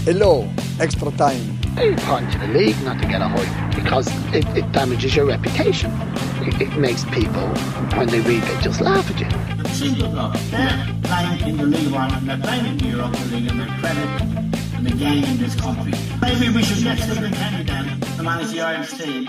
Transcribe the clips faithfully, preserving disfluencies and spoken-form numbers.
Hello, extra time. It's important to the league not to get a hoy because it, it damages your reputation. It, it makes people, when they read it, just laugh at you. It's simple enough. They're playing in the League of Ireland, they're playing in the Europa League, and they're credit and the game in this country. Maybe we should get Stephen Kenny then to manage the Irish team.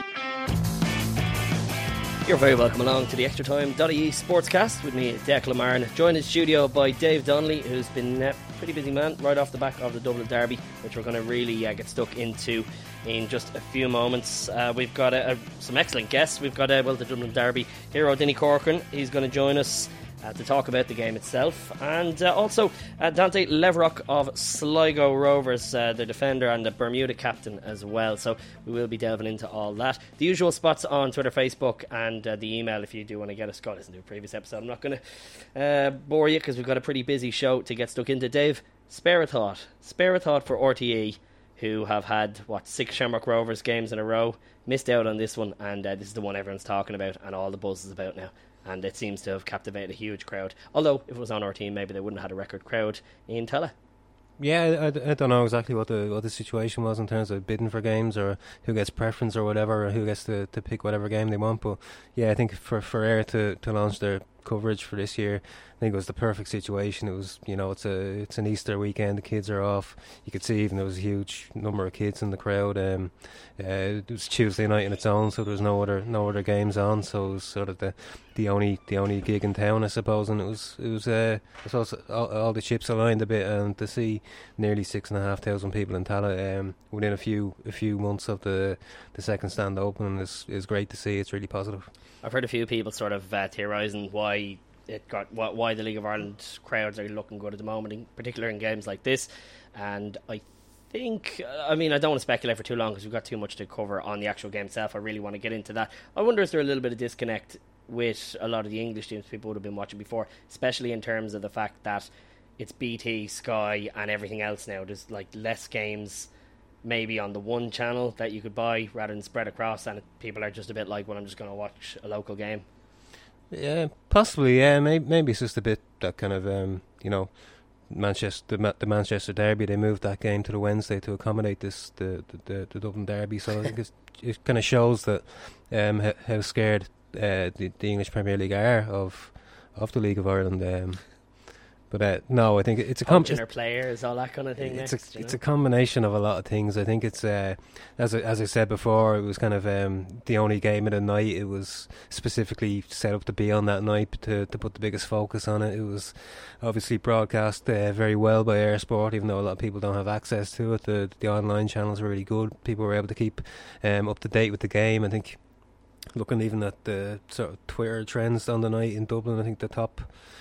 You're very welcome along to the Extra Time .ie Sportscast with me, Declan Martin, joined in studio by Dave Donnelly, who's been a pretty busy man right off the back of the Dublin Derby, which we're going to really uh, get stuck into in just a few moments. Uh, we've got uh, some excellent guests. We've got uh, well, the Dublin Derby hero Dinny Corcoran. He's going to join us Uh, to talk about the game itself, and uh, also uh, Dante Leverock of Sligo Rovers, uh, the defender and the Bermuda captain as well, so we will be delving into all that. The usual spots on Twitter, Facebook, and uh, the email if you do want to get us. Go listen to a previous episode. I'm not going to uh, bore you because we've got a pretty busy show to get stuck into. Dave, spare a thought spare a thought for R T E, who have had what six Shamrock Rovers games in a row, missed out on this one, and uh, this is the one everyone's talking about and all the buzz is about now. And it seems to have captivated a huge crowd. Although, if it was on our team, maybe they wouldn't have had a record crowd in Tella. Yeah, I, I don't know exactly what the what the situation was in terms of bidding for games or who gets preference or whatever, or who gets to, to pick whatever game they want. But yeah, I think for, for Ayr to, to launch their coverage for this year, I think it was the perfect situation. It was, you know, it's a it's an Easter weekend, the kids are off. You could see even there was a huge number of kids in the crowd. Um, uh, it was Tuesday night in its own, so there was no other no other games on. So it was sort of the the only the only gig in town, I suppose. And it was it was uh, I suppose all, all the chips aligned a bit, and to see nearly six and a half thousand people in Talla um, within a few a few months of the the second stand opening is is great to see. It's really positive. I've heard a few people sort of uh, theorising why it got why, why the League of Ireland crowds are looking good at the moment, in particular in games like this. And I think, I mean, I don't want to speculate for too long because we've got too much to cover on the actual game itself. I really want to get into that. I wonder if there's a little bit of disconnect with a lot of the English teams people would have been watching before, especially in terms of the fact that it's B T, Sky and everything else now. There's like less games maybe on the one channel that you could buy rather than spread across, and people are just a bit like, well, I'm just going to watch a local game. Yeah, possibly. Yeah, maybe, maybe it's just a bit that kind of um, you know, Manchester the, the Manchester Derby. They moved that game to the Wednesday to accommodate this the the, the, the Dublin Derby. So I think it's, it kind of shows that um, how, how scared uh, the, the English Premier League are of of the League of Ireland. Um, But uh, no, I think it's a com- it's, players, all that kind of thing. It's next, a you know? it's a combination of a lot of things. I think it's uh, as I, as I said before, it was kind of um, the only game of the night. It was specifically set up to be on that night to to put the biggest focus on it. It was obviously broadcast uh, very well by Air Sport, even though a lot of people don't have access to it. The the online channels were really good. People were able to keep um, up to date with the game. I think looking even at the sort of Twitter trends on the night in Dublin, I think the top.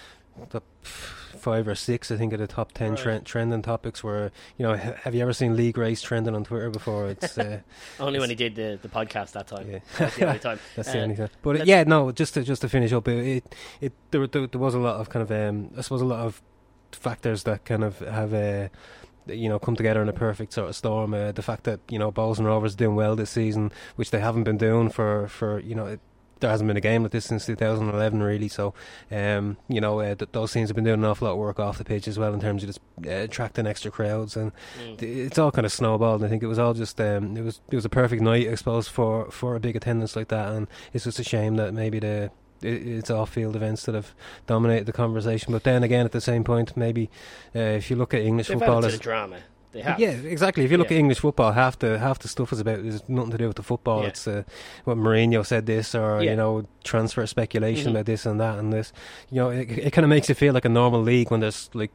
top five or six I think of the top ten right. trend, trending topics were, you know, ha- have you ever seen League Race trending on Twitter before? It's uh, only it's, when he did the, the podcast that time. Yeah. That's the only time. That's uh, the only time. But uh, yeah, no, just to just to finish up, it it, it there, there there was a lot of kind of um, I suppose a lot of factors that kind of have uh, you know, come together in a perfect sort of storm. Uh, the fact that, you know, Bohs and Rovers are doing well this season, which they haven't been doing for for you know. It, there hasn't been a game like this since two thousand eleven, really. So, um, you know, uh, th- those teams have been doing an awful lot of work off the pitch as well in terms of just uh, attracting extra crowds, and mm. th- it's all kind of snowballed. I think it was all just um, it was it was a perfect night, I suppose, for, for a big attendance like that. And it's just a shame that maybe the it, it's off-field events that have dominated the conversation. But then again, at the same point, maybe uh, if you look at English They've football, added to the drama. They have. Yeah, exactly. If you look yeah. at English football, half the half the stuff is about is nothing to do with the football. Yeah. It's uh, what Mourinho said this, or yeah. you know, transfer speculation mm-hmm. about this and that and this. You know, it, it kind of makes you feel like a normal league when there's like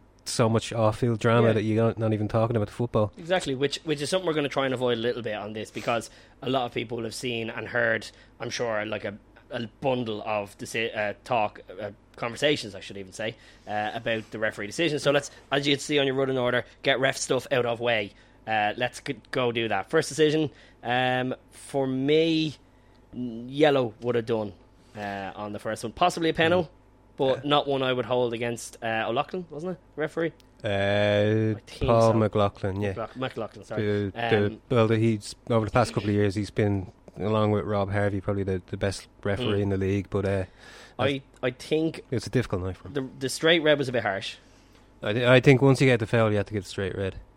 so much off-field drama yeah. that you're not, not even talking about the football. Exactly, which which is something we're going to try and avoid a little bit on this, because a lot of people will have seen and heard, I'm sure, like a, a bundle of deci- uh, talk. Uh, conversations I should even say uh, about the referee decision. So let's, as you can see on your running order, get ref stuff out of way. Uh, let's go do that. First decision um, for me, yellow would have done uh, on the first one, possibly a penalty, mm. but uh, not one I would hold against uh, O'Loughlin, wasn't it, the referee? Uh, Paul so. McLaughlin, yeah. McLaughlin, sorry. The, the, um, well, the, he's over the past couple of years he's been, along with Rob Harvey, probably the, the best referee mm. in the league. But uh, I I think it's a difficult night for him. The, the straight red was a bit harsh. I, th- I think once you get the foul, you have to get straight red.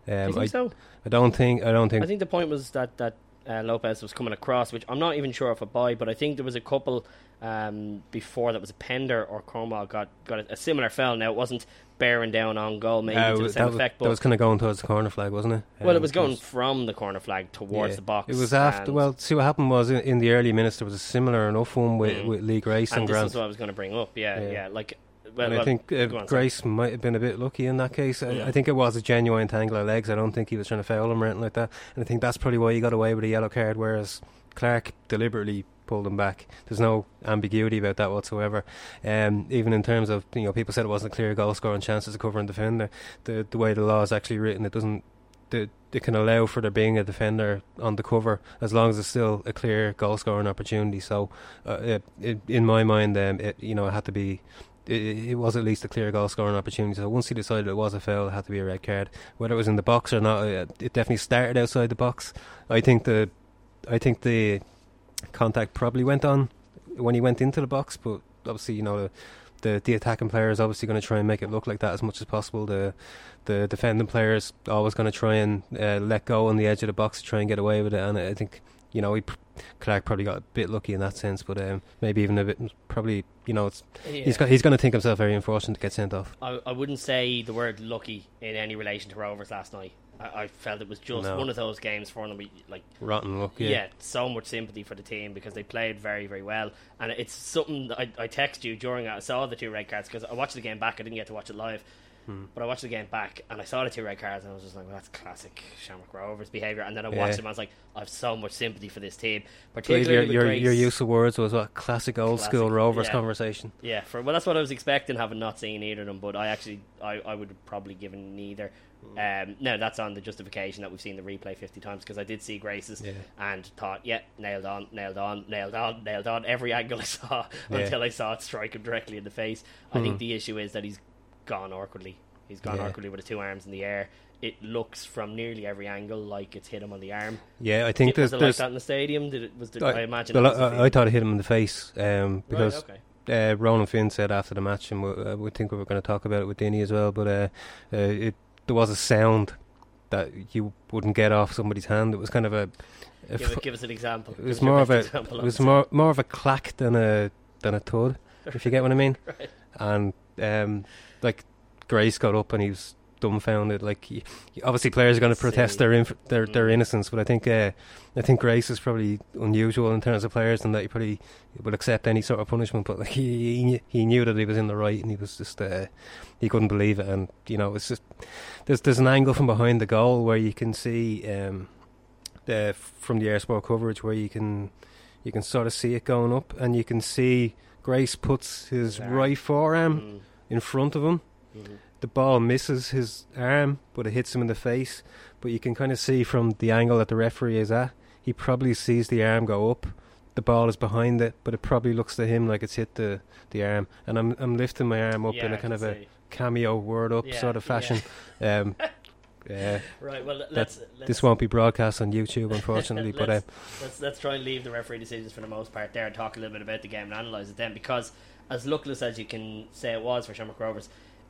Do you think I, so? I don't think. I don't think. I think the point was that that uh, Lopez was coming across, which I'm not even sure if a buy, but I think there was a couple um, before that was a Pender or Cornwall got got a, a similar foul. Now it wasn't bearing down on goal, maybe uh, to the same that, effect. That But was kind of going towards the corner flag, wasn't it? well, Um, it was going was, from the corner flag towards yeah, the box. It was after. and- Well, see what happened was in, in the early minutes there was a similar enough one with, Mm. with Lee Grace and, and this Grant. is what I was going to bring up. Yeah, yeah, Yeah. like. Well, and I well, think uh, go on, Grace might have been a bit lucky in that case. I, Yeah. I think it was a genuine tangle of legs. I don't think he was trying to foul him or anything like that. And I think that's probably why he got away with a yellow card, whereas Clark deliberately pulled him back. There's no ambiguity about that whatsoever. Um, even in terms of, you know, people said it wasn't a clear goal scoring chances of covering defender. The the way the law is actually written, it doesn't. The, it can allow for there being a defender on the cover as long as it's still a clear goal scoring opportunity. So, uh, it, it, in my mind, um, it, you know, it had to be. It, it was at least a clear goal scoring opportunity. So once he decided it was a foul, it had to be a red card. Whether it was in the box or not, it, it definitely started outside the box. I think the, I think the contact probably went on when he went into the box, but obviously, you know, the the, the attacking player is obviously going to try and make it look like that as much as possible. The the defending player is always going to try and uh, let go on the edge of the box to try and get away with it. And I think, you know, he, Clark probably got a bit lucky in that sense, but um, maybe even a bit, probably, you know, it's, Yeah. he's got he's going to think himself very unfortunate to get sent off. I, I wouldn't say the word lucky in any relation to Rovers last night. I, I felt it was just No. one of those games for them. Like, Rotten luck, yeah. yeah, so much sympathy for the team because they played very, very well. And it's something that I, I texted you during it. I saw the two red cards because I watched the game back. I didn't get to watch it live. Hmm. But I watched the game back and I saw the two red cards and I was just like, well, that's classic Shamrock Rovers behaviour. And then I watched Yeah. them and I was like, I have so much sympathy for this team. Believe Particularly your, with your, Grace. your use of words was what classic old Classic, school Rovers yeah. conversation. Yeah, for well, that's what I was expecting, having not seen either of them. But I actually, I, I would have probably given neither. Um, no, that's on the justification that we've seen the replay fifty times because I did see Grace's Yeah. and thought, yeah, nailed on, nailed on, nailed on, nailed on. Every angle I saw Yeah. until I saw it strike him directly in the face. I Hmm. think the issue is that he's gone awkwardly. He's gone Yeah. awkwardly with the two arms in the air. It looks from nearly every angle like it's hit him on the arm. Yeah, I think Did, there's, was it like there's that in the stadium? Did it? Was there, I, imagine. well, it was a I, few. I thought it hit him in the face um, because right, okay. uh, Ronan Finn said after the match, and we, uh, we think we were going to talk about it with Dini as well, but uh, uh, it, there was a sound that you wouldn't get off somebody's hand. It was kind of a, a Give, f- it, give us an example. it Give was us your more of best a example it of was it. more more of a clack than a than a thud, if you get what I mean. Right. And um, like Grace got up and he was dumbfounded. Like he, obviously players are going to protest Silly. their inf- their their Mm. innocence, but I think uh, I think Grace is probably unusual in terms of players, and that he probably would accept any sort of punishment. But like he he, knew, he knew that he was in the right, and he was just uh, he couldn't believe it. And you know, it's just there's there's an angle from behind the goal where you can see um, the from the Air Sport coverage where you can you can sort of see it going up, and you can see Grace puts his His arm. right forearm Mm. in front of him. Mhm. The ball misses his arm, but it hits him in the face. But you can kind of see from the angle that the referee is at, he probably sees the arm go up. The ball is behind it, but it probably looks to him like it's hit the, the arm. And I'm I'm lifting my arm up Yeah, in a I kind can of a see. cameo word up Yeah, sort of yeah. fashion. Um, yeah, Right. Well, let's, let's this won't be broadcast on YouTube, unfortunately. but uh, let's, let's let's try and leave the referee decisions for the most part there and talk a little bit about the game and analyse it then, because as luckless as you can say it was for Shamrock Rovers,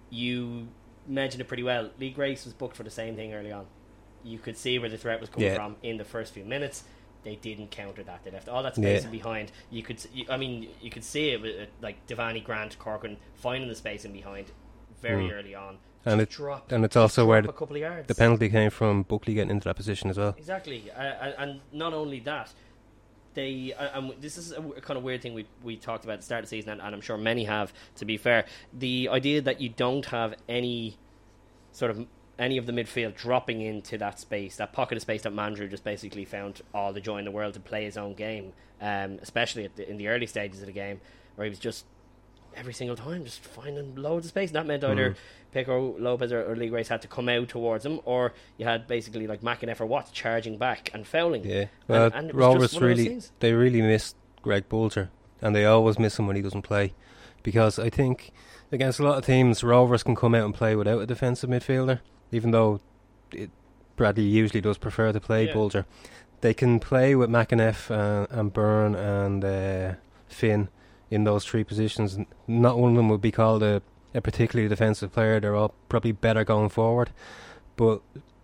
you mentioned it pretty well. Lee Grace was booked for the same thing early on. You could see where the threat was coming Yeah. from in the first few minutes. They didn't counter that. They left all that space Yeah. in behind. You could, s- you, I mean, you could see it with uh, like Devani, Grant, Corcoran finding the space in behind very Mm. early on. and Just it drop, and it's just also where drop the, a couple of yards. the penalty came from Buckley getting into that position as well. Exactly, uh, and- and not only that, they. Uh, and this is a w- kind of weird thing we we talked about at the start of the season, and, and I'm sure many have. To be fair, the idea that you don't have any sort of any of the midfield dropping into that space, that pocket of space that Mandrew just basically found all the joy in the world to play his own game, um, especially at the, in the early stages of the game, where he was just every single time just finding loads of space. And that meant either Mm. Pico, Lopez or, or Lee Grace had to come out towards him, or you had basically like McInnes or Watts charging back and fouling. Yeah, well, and it was just Rovers one of those really things. they really missed Greg Bolger, and they always miss him when he doesn't play, because I think against a lot of teams, Rovers can come out and play without a defensive midfielder, even though it, Bradley usually does prefer to play Yeah. Bolger. They can play with McInnes uh, and Byrne and uh, Finn in those three positions. Not one of them would be called a, a particularly defensive player. They're all probably better going forward, but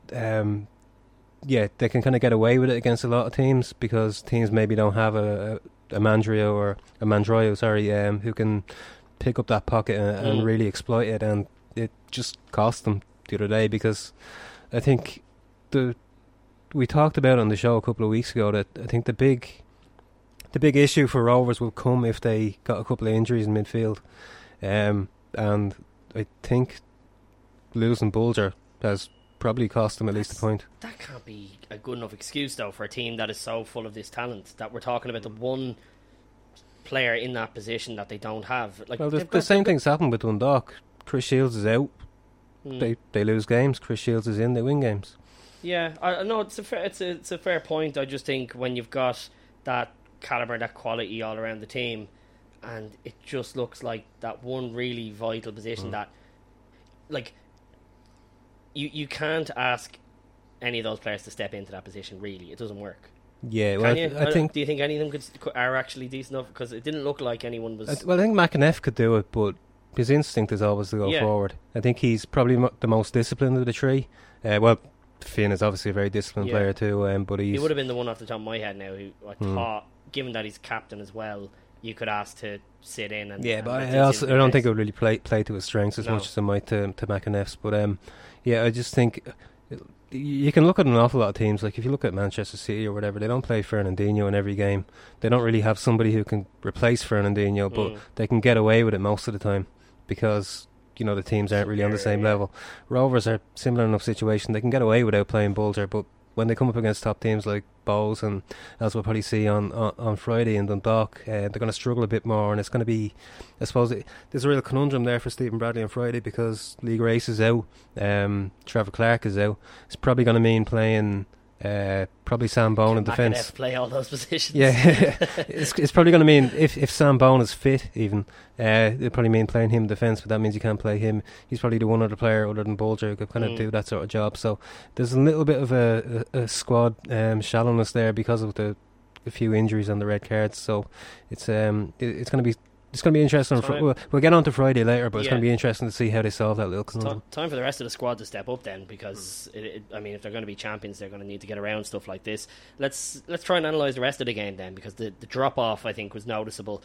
um, yeah, they can kind of get away with it against a lot of teams because teams maybe don't have a, a, a Mandrio or a Mandroyo, sorry, um, who can pick up that pocket and, and Mm. really exploit it, and it just cost them the other day because I think the we talked about on the show a couple of weeks ago that I think the big the big issue for Rovers will come if they got a couple of injuries in midfield, um, and I think losing Bulger has probably cost them at least a point. That can't be a good enough excuse, though, for a team that is so full of this talent that we're talking about the one player in that position that they don't have. Like, Well, the, they've the got- same thing's happened with Dundalk. Chris Shields is out. Mm. They they lose games. Chris Shields is in. They win games. Yeah, I I know it's a fair, it's a it's a fair point. I just think when you've got that caliber, that quality all around the team, and it just looks like that one really vital position Mm. that, like, you you can't ask any of those players to step into that position. Really, it doesn't work. Yeah, Can well, you? I, I think. Do you think any of them could st- are actually decent enough? Because it didn't look like anyone was. I, well, I think McAneff could do it, but his instinct is always to go Yeah. forward. I think he's probably mo- the most disciplined of the three. Uh, well, Finn is obviously a very disciplined Yeah. player too, um, but he's He would have been the one off the top of my head now who I Hmm. thought, given that he's captain as well, you could ask to sit in and. yeah, and but let I, these also, in I don't place. think it would really play play to his strengths as No. much as it might to, to McAneff's. But um, yeah, I just think uh, you can look at an awful lot of teams. Like if you look at Manchester City or whatever, they don't play Fernandinho in every game. They don't really have somebody who can replace Fernandinho, but Mm. they can get away with it most of the time because you know the teams aren't really on the same Yeah. level. Rovers are similar enough situation. They can get away without playing Bulger, but when they come up against top teams like Bowes, and as we'll probably see on on, on Friday in Dundalk, uh, they're going to struggle a bit more, and it's going to be, I suppose, it, there's a real conundrum there for Stephen Bradley on Friday because Lee Grace is out, um, Trevor Clark is out. It's probably going to mean playing uh, probably Sam Bone in Can defence. McAneff play all those positions. Yeah, it's, it's probably going to mean if, if Sam Bone is fit, even uh, it'll probably mean playing him in defence, but that means you can't play him. He's probably the one other player other than Bulger who could kind of Mm. do that sort of job. So there's a little bit of a, a, a squad um, shallowness there because of the a few injuries and the red cards. So it's um it, it's going to be it's going to be interesting. on Fri- Time. we'll, we'll get on to Friday later, but it's Yeah. going to be interesting to see how they solve that little Ti- conundrum. time for the rest of the squad to step up then, because it, it, I mean, if they're going to be champions, they're going to need to get around stuff like this. Let's let's try and analyse the rest of the game then, because the, the drop off I think was noticeable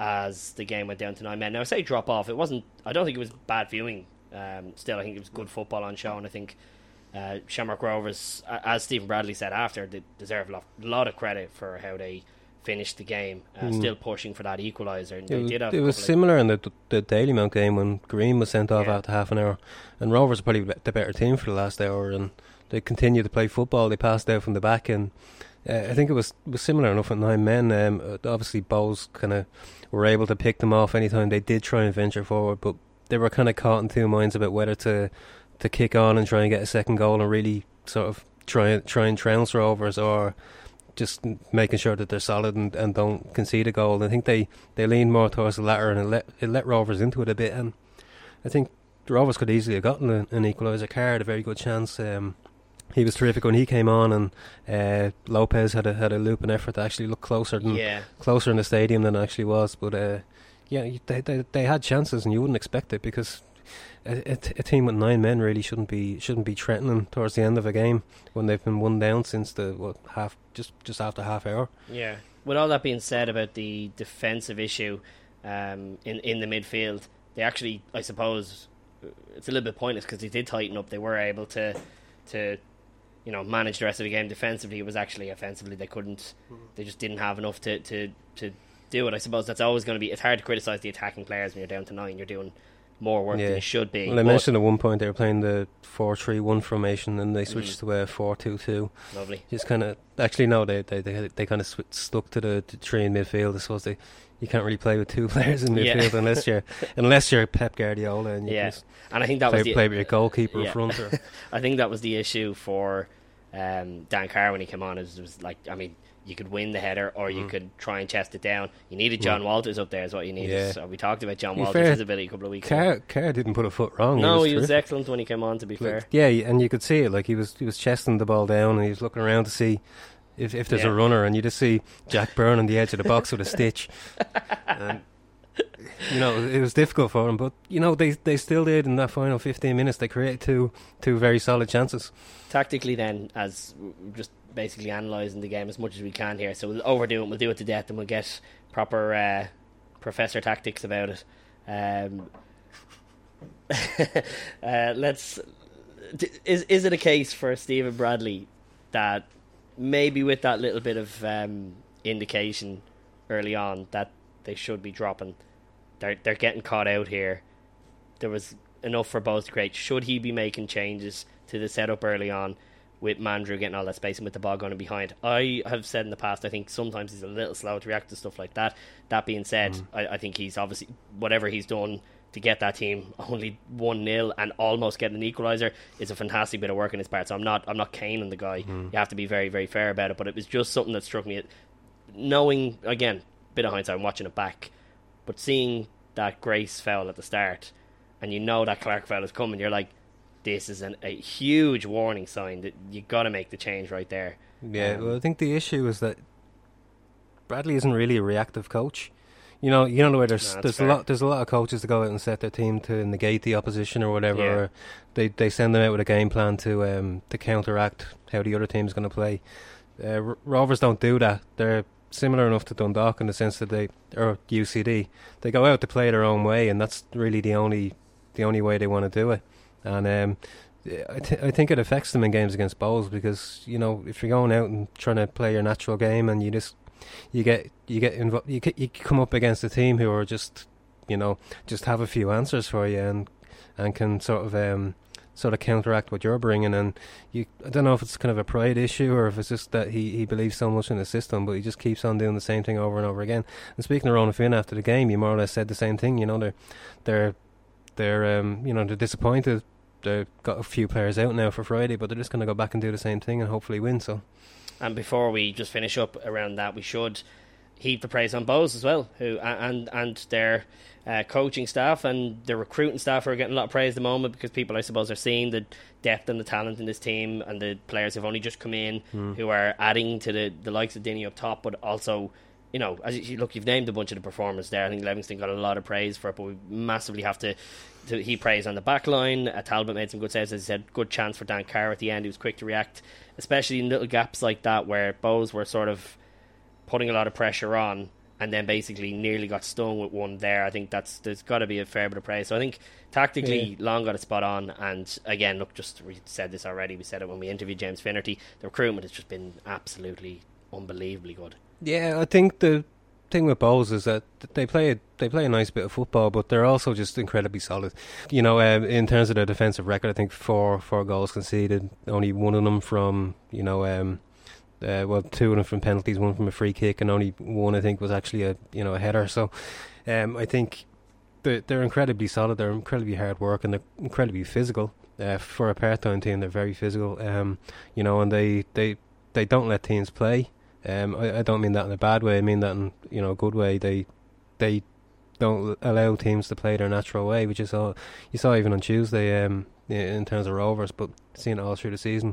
as the game went down to nine men. Now I say drop off, it wasn't. I don't think it was bad viewing. Um, still, I think it was good football on show, and I think uh, Shamrock Rovers, a- as Stephen Bradley said after, they deserve a lot, lot of credit for how they finished the game, uh, Mm. still pushing for that equaliser. And they It was, did have it a was couple of- similar in the the Dalymount game when Green was sent off Yeah. after half an hour, and Rovers were probably the better team for the last hour, and they continued to play football. They passed out from the back, and uh, I think it was was similar enough at nine men. Um, uh, obviously, Bowes kind of were able to pick them off anytime they did try and venture forward, but they were kind of caught in two minds about whether to to kick on and try and get a second goal and really sort of try try and trounce Rovers, or just making sure that they're solid and, and don't concede a goal. I think they, they leaned more towards the latter, and it let it let Rovers into it a bit. And I think the Rovers could easily have gotten a, an equaliser. Carr had a very good chance. Um, he was terrific when he came on, and uh, Lopez had a had a looping effort to actually look closer than yeah. closer in the stadium than it actually was. But uh, yeah, you- they, they they had chances, and you wouldn't expect it because a, a, t- a team with nine men really shouldn't be shouldn't be threatening towards the end of a game when they've been one down since the what half just just after half hour. Yeah. With all that being said about the defensive issue um, in in the midfield, they actually, I suppose, it's a little bit pointless because they did tighten up. They were able to to you know manage the rest of the game defensively. It was actually offensively they couldn't. They just didn't have enough to to to do it. I suppose that's always going to be. It's hard to criticise the attacking players when you're down to nine. You're doing more work Yeah. than you should be. Well, I But- mentioned at one point they were playing the four three one formation, and they switched Mm. to a four two two. Lovely. Just kind of actually no, they they they, they kind of sw- stuck to the, the three in midfield. I suppose they you can't really play with two players in Yeah. midfield unless you're unless you're Pep Guardiola and you Yeah. can just And I think that play, was the play with your goalkeeper Yeah. in front. Or, I think that was the issue for um, Dan Carr when he came on. It was, it was like, I mean, you could win the header or you Mm. could try and chest it down. You needed John Mm. Walters up there is what you needed. Yeah. So we talked about John To be Walters' fair, ability a couple of weeks ago. Carr, Carr didn't put a foot wrong. No, he was terrific. excellent when he came on, to be fair. Like, yeah, and you could see it. Like he was, he was chesting the ball down, and he was looking around to see if, if there's Yeah. a runner, and you just see Jack Byrne on the edge of the box with a stitch. And you know, it was difficult for them, but you know, they they still did in that final fifteen minutes. They created two two very solid chances. Tactically, then, as we're just basically analysing the game as much as we can here, so we'll overdo it. We'll do it to death, and we'll get proper uh, professor tactics about it. Um, uh, let's. Is is it a case for Stephen Bradley that maybe with that little bit of um, indication early on that they should be dropping, they're they're getting caught out here? There was enough for both to create. Should he be making changes to the setup early on with Mandrew getting all that space and with the ball going behind? I have said in the past, I think sometimes he's a little slow to react to stuff like that. That being said, mm. I, I think he's obviously, whatever he's done to get that team only one nil and almost get an equaliser is a fantastic bit of work on his part. So I'm not I'm not caning the guy. Mm. You have to be very, very fair about it. But it was just something that struck me. Knowing, again, bit of hindsight, I'm watching it back, but seeing that Grace foul at the start, and you know that Clark foul is coming, you're like, this is an, a huge warning sign that you got to make the change right there. Yeah, um, well, I think the issue is that Bradley isn't really a reactive coach. You know, you know the way there's no, there's fair. a lot there's a lot of coaches that go out and set their team to negate the opposition or whatever. Yeah. Or they they send them out with a game plan to um to counteract how the other team's going to play. Uh, R- Rovers don't do that. They're similar enough to Dundalk in the sense that they, or U C D, they go out to play their own way, and that's really the only the only way they want to do it. And um, I th- I think it affects them in games against Bowls because, you know, if you're going out and trying to play your natural game and you just you get you get invo- you c- you come up against a team who are just, you know, just have a few answers for you and and can sort of um sort of counteract what you're bringing. And you I don't know if it's kind of a pride issue or if it's just that he, he believes so much in the system, but he just keeps on doing the same thing over and over again. And speaking of Ronan Finn after the game, you more or less said the same thing. You know, they're they're they're um you know they're disappointed. They've got a few players out now for Friday, but they're just going to go back and do the same thing and hopefully win. So. And before we just finish up around that, we should heap the praise on Bowes as well, who and and their uh, coaching staff and their recruiting staff are getting a lot of praise at the moment because people, I suppose, are seeing the depth and the talent in this team and the players who've only just come in mm. who are adding to the, the likes of Dinny up top, but also, you know, as you look, you've named a bunch of the performers there. I think Livingston got a lot of praise for it, but we massively have to, to he praise on the back line. Uh, Talbot made some good saves, as he said, good chance for Dan Carr at the end. He was quick to react, especially in little gaps like that where Bowes were sort of putting a lot of pressure on and then basically nearly got stung with one there. I think that's there's got to be a fair bit of praise. So I think tactically, yeah. Long got it spot on. And again, look, just we said this already. We said it when we interviewed James Finnerty. The recruitment has just been absolutely unbelievably good. Yeah, I think the thing with Bowes is that they play a, they play a nice bit of football, but they're also just incredibly solid. You know, uh, in terms of their defensive record, I think four four goals conceded, only one of them from, you know, um, uh, well, two of them from penalties, one from a free kick, and only one I think was actually a you know a header. So, um, I think they're, they're incredibly solid. They're incredibly hard work and they're incredibly physical. Uh, for a part-time team, they're very physical. Um, you know, and they they, they don't let teams play. Um, I, I don't mean that in a bad way. I mean that in, you know, a good way. They they don't allow teams to play their natural way, which is all you saw even on Tuesday. Um, in terms of Rovers, but seeing it all through the season.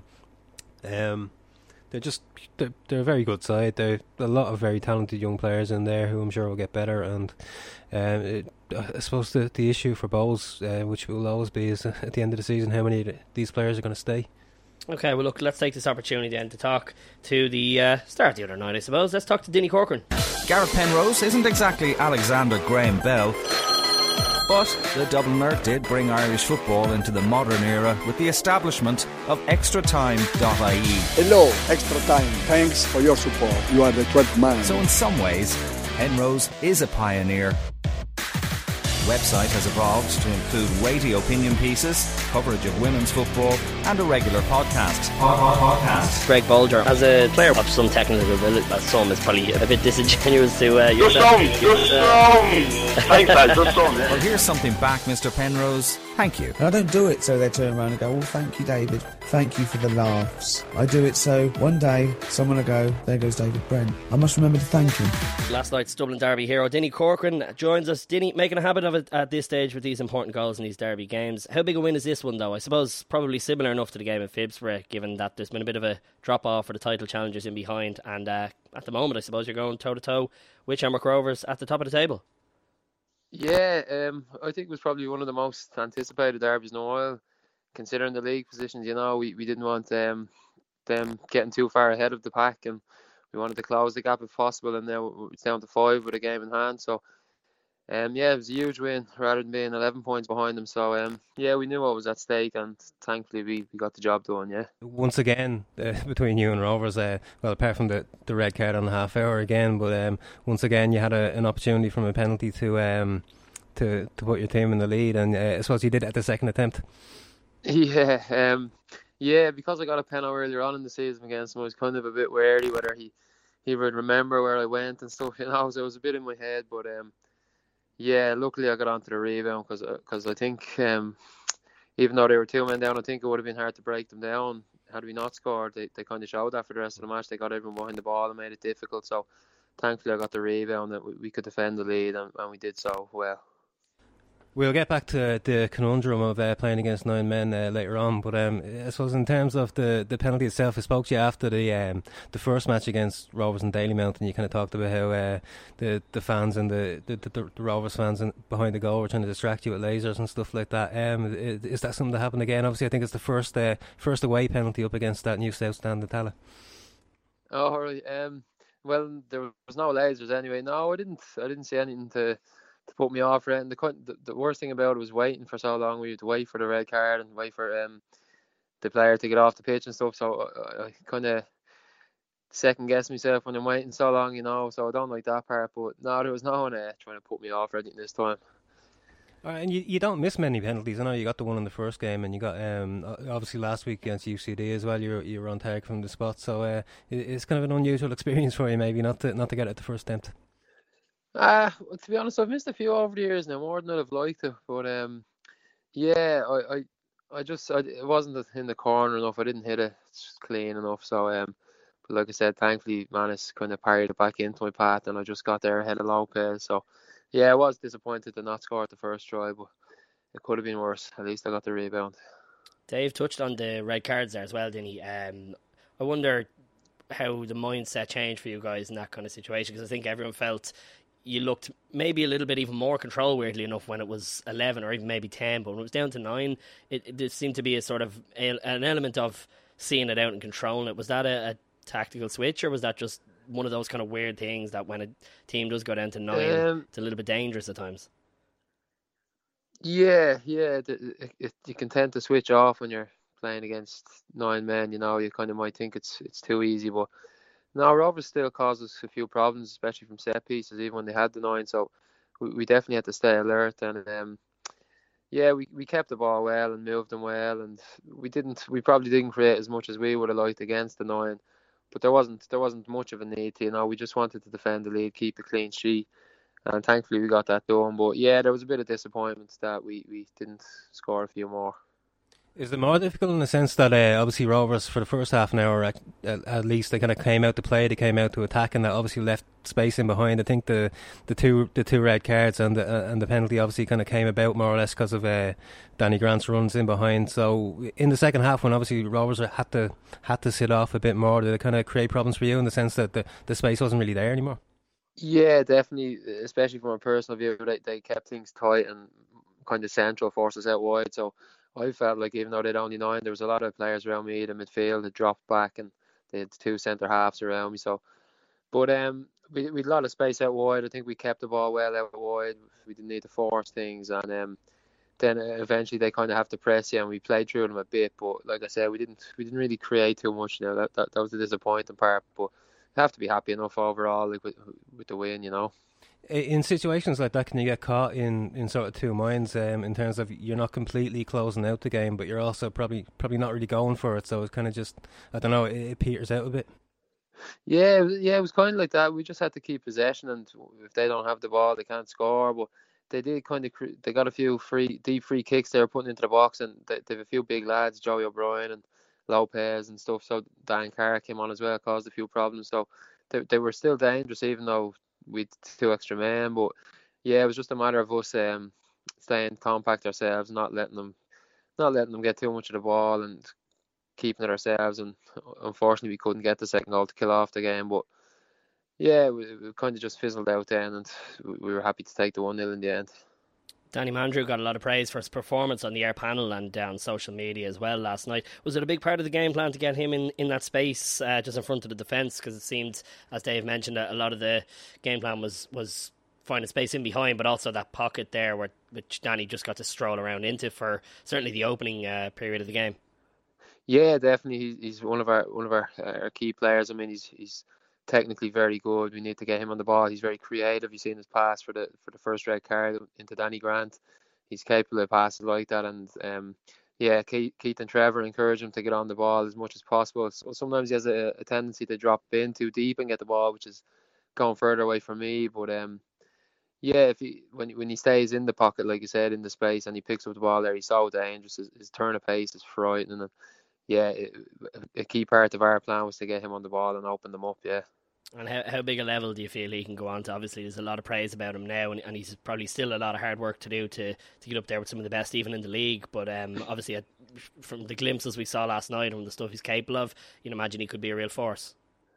Um, they're just they're, they're a very good side. There are a lot of very talented young players in there who I'm sure will get better. And um, it, I suppose the the issue for Bowes, uh, which will always be, is uh, at the end of the season how many of these players are going to stay. Okay, well look, let's take this opportunity then to talk to the uh, star of the other night, I suppose. Let's talk to Dinny Corcoran. Gareth Penrose isn't exactly Alexander Graham Bell, but the Dubliner did bring Irish football into the modern era with the establishment of extra time dot I E. Hello, Extra Time. Thanks for your support. You are the twelfth man. So in some ways, Penrose is a pioneer. The website has evolved to include weighty opinion pieces, coverage of women's football, and a regular podcast. podcast. Greg Bolger, as a player of some technical ability, as some is probably a bit disingenuous to uh, yourself. Just strong, just strong. Thanks, lad, just strong. Yeah. Well, here's something back, Mister Penrose. Thank you. And I don't do it so they turn around and go, well, thank you, David. Thank you for the laughs. I do it so one day someone will go, there goes David Brent. I must remember to thank him. Last night's Dublin Derby hero, Dinny Corcoran, joins us. Dinny, making a habit of it at this stage with these important goals in these Derby games. How big a win is this one, though? I suppose probably similar enough to the game in Phibsborough, given that there's been a bit of a drop-off for the title challengers in behind. And uh, at the moment, I suppose you're going toe-to-toe with Shamrock Rovers at the top of the table. Yeah, um, I think it was probably one of the most anticipated derbies in a while, considering the league positions. You know, we, we didn't want um, them getting too far ahead of the pack, and we wanted to close the gap if possible. And now it's down to five with a game in hand. So, um, yeah, it was a huge win rather than being eleven points behind them. So, um, yeah, we knew what was at stake, and thankfully we, we got the job done. Yeah. Once again, uh, between you and Rovers, uh, well, apart from the, the red card on the half hour again, but um, once again you had a, an opportunity from a penalty to um, to to put your team in the lead, and uh, I suppose you did it at the second attempt. Yeah, um, yeah, because I got a penalty earlier on in the season against him, I was kind of a bit wary whether he, he would remember where I went and stuff. You know, so it was a bit in my head, but um, yeah, luckily I got onto the rebound because because I think um, even though they were two men down, I think it would have been hard to break them down. Had we not scored, they, they kind of showed that for the rest of the match. They got everyone behind the ball and made it difficult. So thankfully I got the rebound that we, we could defend the lead, and, and we did so well. We'll get back to the conundrum of uh, playing against nine men uh, later on, but um, I suppose in terms of the, the penalty itself, I spoke to you after the um, the first match against Rovers and Dalymount, and you kind of talked about how uh, the the fans and the the, the, the Rovers fans in, behind the goal were trying to distract you with lasers and stuff like that. Um, is, is that something that happened again? Obviously, I think it's the first uh, first away penalty up against that new South Stand in Tallaght. Oh, all right. Um, well, there was no lasers anyway. No, I didn't. I didn't see anything to. to put me off. And the, the the worst thing about it was waiting for so long. We had to wait for the red card and wait for um the player to get off the pitch and stuff. So I, I kind of second guess myself when I'm waiting so long, you know. So I don't like that part. But no, there was no one uh, trying to put me off or anything this time. Uh, and you, you don't miss many penalties. I know you got the one in the first game, and you got um, obviously last week against U C D as well. You were, you were on target from the spot, so uh, it, it's kind of an unusual experience for you, maybe not to not to get it at the first attempt. Ah, uh, to be honest, I've missed a few over the years now, more than I'd have liked to. But um, yeah, I, I, I just I, it wasn't in the corner enough. I didn't hit it clean enough. So um, but like I said, thankfully Manus kind of parried it back into my path, and I just got there ahead of Lopez. So yeah, I was disappointed to not score at the first try, but it could have been worse. At least I got the rebound. Dave touched on the red cards there as well, didn't he? Um, I wonder how the mindset changed for you guys in that kind of situation, because I think everyone felt you looked maybe a little bit even more control, weirdly enough, when it was eleven or even maybe ten, but when it was down to nine, it, it seemed to be a sort of a, an element of seeing it out and controlling it. Was that a, a tactical switch, or was that just one of those kind of weird things that when a team does go down to nine, um, it's a little bit dangerous at times? Yeah, yeah, it, it, it, you can tend to switch off when you're playing against nine men. You know, you kind of might think it's it's too easy, but no, Rovers still causes a few problems, especially from set pieces, even when they had the nine. So we, we definitely had to stay alert. And um, yeah, we, we kept the ball well and moved them well. And we didn't, we probably didn't create as much as we would have liked against the nine. But there wasn't there wasn't much of a need to, you know. We just wanted to defend the lead, keep a clean sheet. And thankfully we got that done. But yeah, there was a bit of disappointment that we, we didn't score a few more. Is it more difficult in the sense that uh, obviously Rovers for the first half an hour at, at least they kind of came out to play, they came out to attack, and that obviously left space in behind. I think the the two the two red cards and the uh, and the penalty obviously kind of came about more or less because of uh, Danny Grant's runs in behind. So in the second half, when obviously Rovers had to had to sit off a bit more, did it kind of create problems for you in the sense that the, the space wasn't really there anymore? Yeah, definitely, especially from a personal view, they they kept things tight and kind of central, forces out wide. So I felt like even though they'd only nine, there was a lot of players around me. The midfield had dropped back, and they had two centre halves around me. So, but um, we we had a lot of space out wide. I think we kept the ball well out wide. We didn't need to force things, and um, then eventually they kind of have to press you, and we played through them a bit. But like I said, we didn't we didn't really create too much. You know, that that, that was the disappointing part. But you have to be happy enough overall, like with with the win. You know. In situations like that, can you get caught in, in sort of two minds um, in terms of you're not completely closing out the game, but you're also probably probably not really going for it, so it's kind of just, I don't know, it, it peters out a bit? Yeah, yeah, it was kind of like that. We just had to keep possession, and if they don't have the ball, they can't score, but they did kind of, they got a few free deep free kicks they were putting into the box, and they, they have a few big lads, Joey O'Brien and Lopez and stuff, so Dan Carr came on as well, caused a few problems, so they, they were still dangerous even though with two extra men. But yeah, it was just a matter of us um, staying compact ourselves, not letting them, not letting them get too much of the ball, and keeping it ourselves. And unfortunately, we couldn't get the second goal to kill off the game. But Yeah, we, we kind of just fizzled out then, and we were happy to take the one nil in the end. Danny Mandrew got a lot of praise for his performance on the Air panel and on social media as well last night. Was it a big part of the game plan to get him in, in that space uh, just in front of the defence? Because it seemed, as Dave mentioned, a lot of the game plan was, was finding space in behind, but also that pocket there where, which Danny just got to stroll around into for certainly the opening uh, period of the game. Yeah, definitely. He's one of our one of our, our key players. I mean, he's he's technically very good. We need to get him on the ball. He's very creative. You've seen his pass for the for the first red card into Danny Grant. He's capable of passes like that, and um, yeah, Keith, Keith and Trevor encourage him to get on the ball as much as possible. So sometimes he has a, a tendency to drop in too deep and get the ball, which is going further away from me. But um, yeah, if he when when he stays in the pocket, like you said, in the space, and he picks up the ball there, he's so dangerous. His, his turn of pace is frightening. And yeah, it, a key part of our plan was to get him on the ball and open them up. Yeah. And how how big a level do you feel he can go on to? Obviously, there's a lot of praise about him now, and, and he's probably still a lot of hard work to do to, to get up there with some of the best, even in the league. But um, obviously, from the glimpses we saw last night and the stuff he's capable of, you can imagine he could be a real force.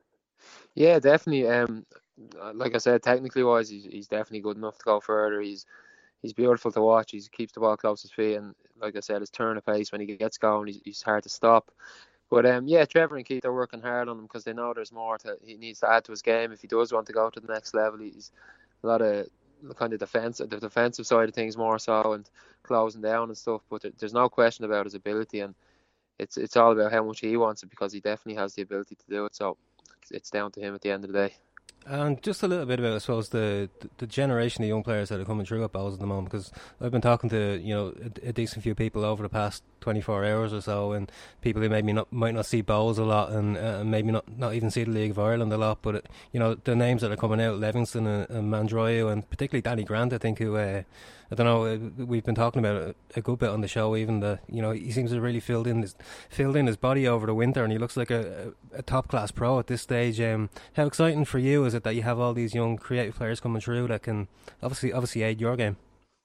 Yeah, definitely. Um, like I said, technically wise, he's he's definitely good enough to go further. He's he's beautiful to watch. He keeps the ball close to his feet, and like I said, his turn of pace when he gets going, he's, he's hard to stop. But um, yeah, Trevor and Keith are working hard on him because they know there's more to, he needs to add to his game if he does want to go to the next level. He's a lot of kind of defensive, the defensive side of things more so, and closing down and stuff. But there, there's no question about his ability, and it's it's all about how much he wants it, because he definitely has the ability to do it. So it's down to him at the end of the day. And just a little bit about, I suppose, the the generation of young players that are coming through at Bohs at the moment, because I've been talking to, you know, a, a decent few people over the past twenty-four hours or so, and people who maybe not might not see Bohs a lot, and uh, maybe not, not even see the League of Ireland a lot, but it, you know, the names that are coming out, Livingston and, and Mandroyo, and particularly Danny Grant, I think, who uh, I don't know, we've been talking about it a good bit on the show. Even the, you know, he seems to have really filled in his filled in his body over the winter, and he looks like a, a, a top class pro at this stage. Um, how exciting for you is it that you have all these young creative players coming through that can obviously obviously aid your game?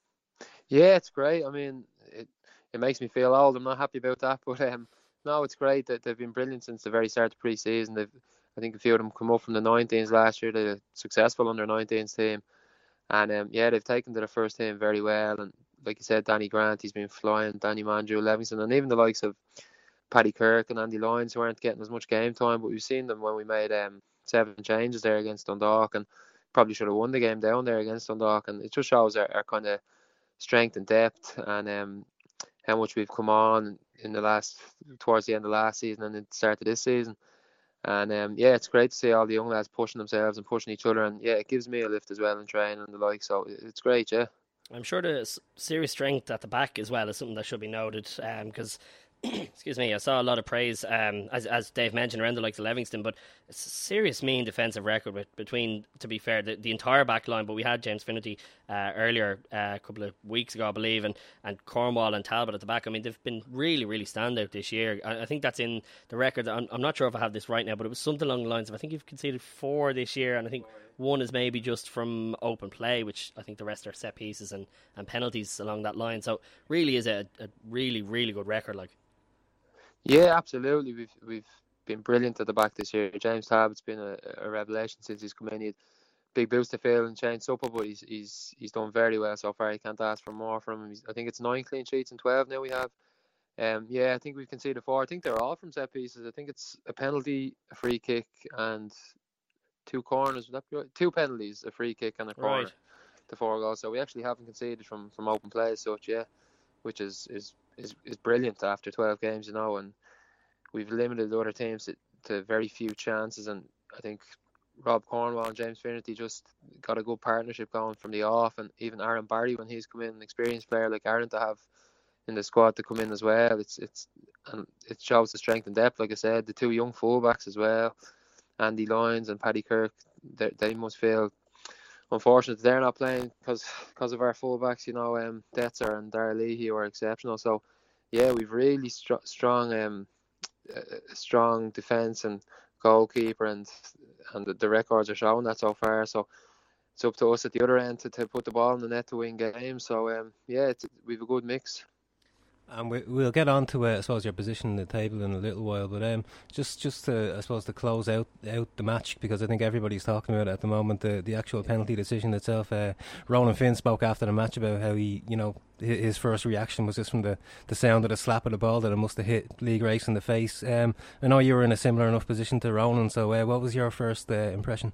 Yeah, it's great. I mean, it it makes me feel old. I'm not happy about that, but um, no, it's great that they've been brilliant since the very start of pre-season. They've, I think a few of them come up from the nineteens last year. They're successful under nineteens team. And um, yeah, they've taken to the first team very well. And like you said, Danny Grant, he's been flying. Danny Mandrew, Livingston, and even the likes of Paddy Kirk and Andy Lyons, who aren't getting as much game time. But we've seen them when we made um, seven changes there against Dundalk, and probably should have won the game down there against Dundalk. And it just shows our, our kind of strength and depth, and um, how much we've come on in the last, towards the end of last season and the start of this season. And um, yeah, it's great to see all the young lads pushing themselves and pushing each other, and yeah, it gives me a lift as well in training and the like, so it's great. Yeah, I'm sure the serious strength at the back as well is something that should be noted, because um, excuse me, I saw a lot of praise, um, as as Dave mentioned, around the likes of Livingston, but it's a serious mean defensive record with, between, to be fair, the, the entire back line. But we had James Finnerty uh, earlier, uh, a couple of weeks ago, I believe, and, and Cornwall and Talbot at the back. I mean, they've been really, really standout this year. I, I think that's in the record. I'm, I'm not sure if I have this right now, but it was something along the lines of, I think you've conceded four this year, and I think one is maybe just from open play, which I think the rest are set pieces and, and penalties along that line. So really is a, a really, really good record. Like, yeah, absolutely. We've we've been brilliant at the back this year. James Talbot's been a, a revelation since he's come in. He had big boots to fill and Shane Supple, but he's he's he's done very well so far. You can't ask for more from him. He's, I think it's nine clean sheets and twelve now we have. Um, yeah, I think we've conceded four. I think they're all from set pieces. I think it's a penalty, a free kick, and two corners. Would that be right? Two penalties, a free kick, and a corner. Right. To four goals. So we actually haven't conceded from, from open play as such, yeah, which is, is, is, is brilliant after twelve games, you know, and we've limited other teams to, to very few chances, and I think Rob Cornwall and James Finnerty just got a good partnership going from the off, and even Aaron Barry, when he's come in, an experienced player like Aaron to have in the squad to come in as well, it's it's and it shows the strength and depth. Like I said, the two young fullbacks as well, Andy Lyons and Paddy Kirk, they, they must feel unfortunate they're not playing because because of our fullbacks, you know, um, Detzer and Dara Leahy are exceptional. So yeah, we've really str- strong um uh, strong defence and goalkeeper, and and the, the records are showing that so far. So it's up to us at the other end to, to put the ball in the net to win games. So um yeah, it's, we've a good mix. And we, we'll get on to, uh, I suppose, your position in the table in a little while. But um, just, just to, I suppose, to close out, out the match, because I think everybody's talking about it at the moment, the, the actual penalty decision itself. Uh, Roland Finn spoke after the match about how he, you know, his first reaction was just from the, the sound of the slap of the ball that it must have hit Lee Grace in the face. Um, I know you were in a similar enough position to Roland, so uh, what was your first uh, impression?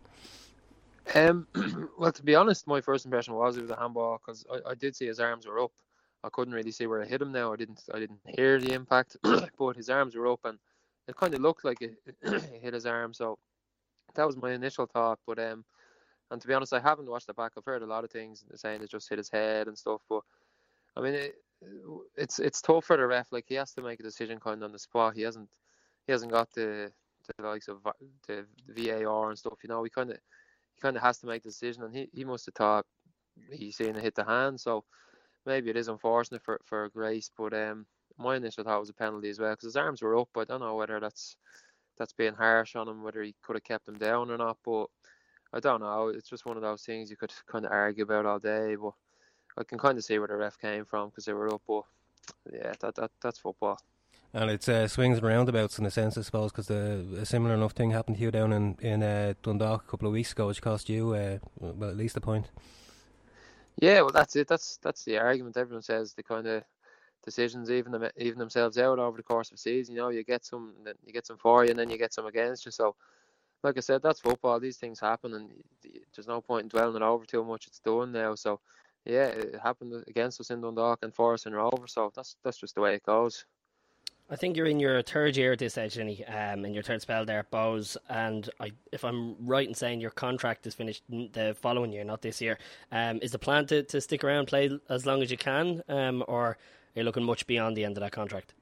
Um, well, to be honest, my first impression was it was a handball, because I, I did see his arms were up. I couldn't really see where it hit him now. I didn't I didn't hear the impact, but his arms were up and it kind of looked like it, it hit his arm. So that was my initial thought. But um, and to be honest, I haven't watched it back. I've heard a lot of things saying it just hit his head and stuff. But I mean, it, it's it's tough for the ref. Like, he has to make a decision kind of on the spot. He hasn't he hasn't got the the likes of the V A R and stuff. You know, he kind of he kind of has to make the decision, and he, he must have thought he seen it hit the hand. So maybe it is unfortunate for, for Grace, but um, my initial thought was a penalty as well, because his arms were up. I don't know whether that's that's being harsh on him, whether he could have kept them down or not, but I don't know. It's just one of those things you could kind of argue about all day, but I can kind of see where the ref came from, because they were up, but yeah, that, that that's football. And it's uh, swings and roundabouts in a sense, I suppose, because a similar enough thing happened to you down in, in uh, Dundalk a couple of weeks ago, which cost you, uh, well, at least a point. Yeah, well, that's it. That's that's the argument. Everyone says the kind of decisions even them even themselves out over the course of a season. You know, you get some, you get some for you, and then you get some against you. So, like I said, that's football. These things happen, and there's no point in dwelling it over too much. It's done now. So, yeah, it happened against us in Dundalk and for us in Rover. So that's that's just the way it goes. I think you're in your third year at this stage, Jenny, um, in your third spell there at Bows, and I, if I'm right in saying your contract is finished the following year, not this year, um, is the plan to, to stick around, play as long as you can, um, or are you looking much beyond the end of that contract?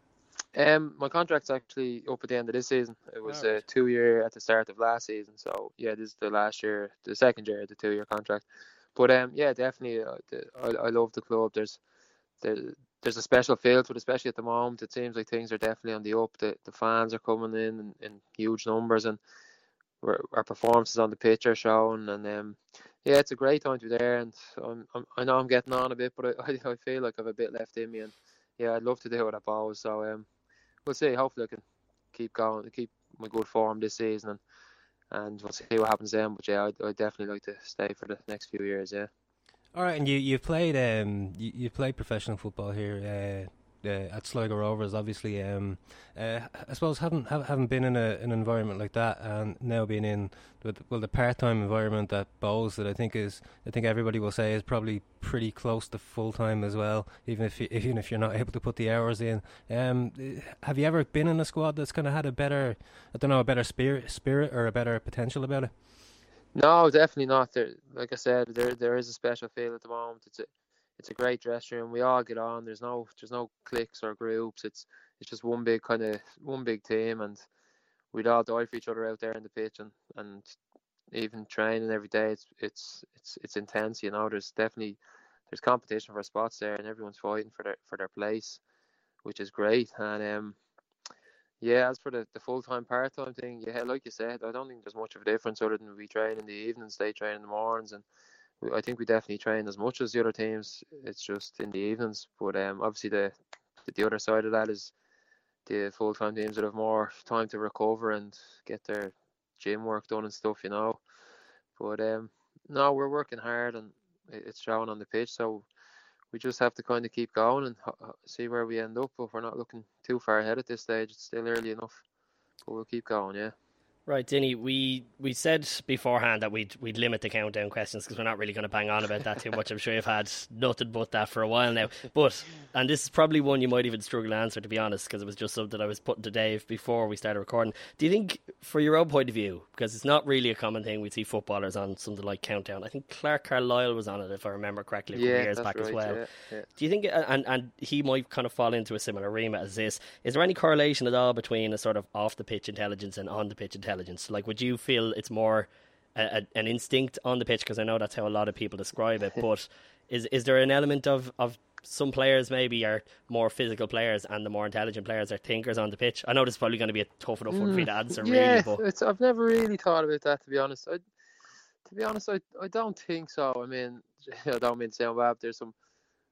Um, my contract's actually up at the end of this season. It was a two year at the start of last season, so yeah, this is the last year, the second year of the two year contract. But um, yeah, definitely, uh, the, I, I love the club. There's there, there's a special feel to it, especially at the moment. It seems like things are definitely on the up. The the fans are coming in in, in huge numbers, and we're, our performances on the pitch are showing. And um, yeah, it's a great time to be there. And I'm, I'm, I know I'm getting on a bit, but I, I feel like I've a bit left in me. And yeah, I'd love to do it at Bows. So um, we'll see. Hopefully, I can keep going, keep my good form this season, and and we'll see what happens then. But yeah, I'd, I'd definitely like to stay for the next few years. Yeah. All right, and you you played um you, you played professional football here uh, uh, at Sligo Rovers, obviously. Um, uh, I suppose having having been in a an environment like that, and now being in the, well the part time environment at Bows, that I think is I think everybody will say is probably pretty close to full time as well, even if you, even if you're not able to put the hours in. Um, have you ever been in a squad that's kind of had a better I don't know a better spirit spirit or a better potential about it? No, definitely not. There, like I said, there there is a special feel at the moment. It's a it's a great dressing room. We all get on. There's no there's no cliques or groups. It's it's just one big kind of one big team, and we'd all die for each other out there in the pitch, and, and even training every day. It's it's it's it's intense. You know, there's definitely there's competition for spots there, and everyone's fighting for their for their place, which is great. And um. Yeah, as for the, the full-time, part-time thing, yeah, like you said, I don't think there's much of a difference other than we train in the evenings, they train in the mornings, and we, I think we definitely train as much as the other teams. It's just in the evenings. But um, obviously the, the the other side of that is the full-time teams that have more time to recover and get their gym work done and stuff, you know. But um, no, we're working hard, and it's showing on the pitch, so we just have to kind of keep going and see where we end up. But we're not looking too far ahead at this stage. It's still early enough, but we'll keep going, yeah. Right, Dinny, we, we said beforehand that we'd we'd limit the countdown questions because we're not really going to bang on about that too much. I'm sure you've had nothing but that for a while now. But, and this is probably one you might even struggle to answer, to be honest, because it was just something I was putting to Dave before we started recording. Do you think, for your own point of view, because it's not really a common thing, we'd see footballers on something like Countdown. I think Clark Carlisle was on it, if I remember correctly, a couple yeah, of years back right, as well. Yeah, yeah. Do you think, and, and he might kind of fall into a similar remit as this, is there any correlation at all between a sort of off-the-pitch intelligence and on-the-pitch intelligence? Like, would you feel it's more a, a, an instinct on the pitch, because I know that's how a lot of people describe it, but is is there an element of, of some players maybe are more physical players and the more intelligent players are thinkers on the pitch? I know this is probably going to be a tough enough one for you to answer, yeah, really, but it's, I've never really thought about that, to be honest. I, to be honest, I, I don't think so. I mean, I don't mean to sound bad, there's some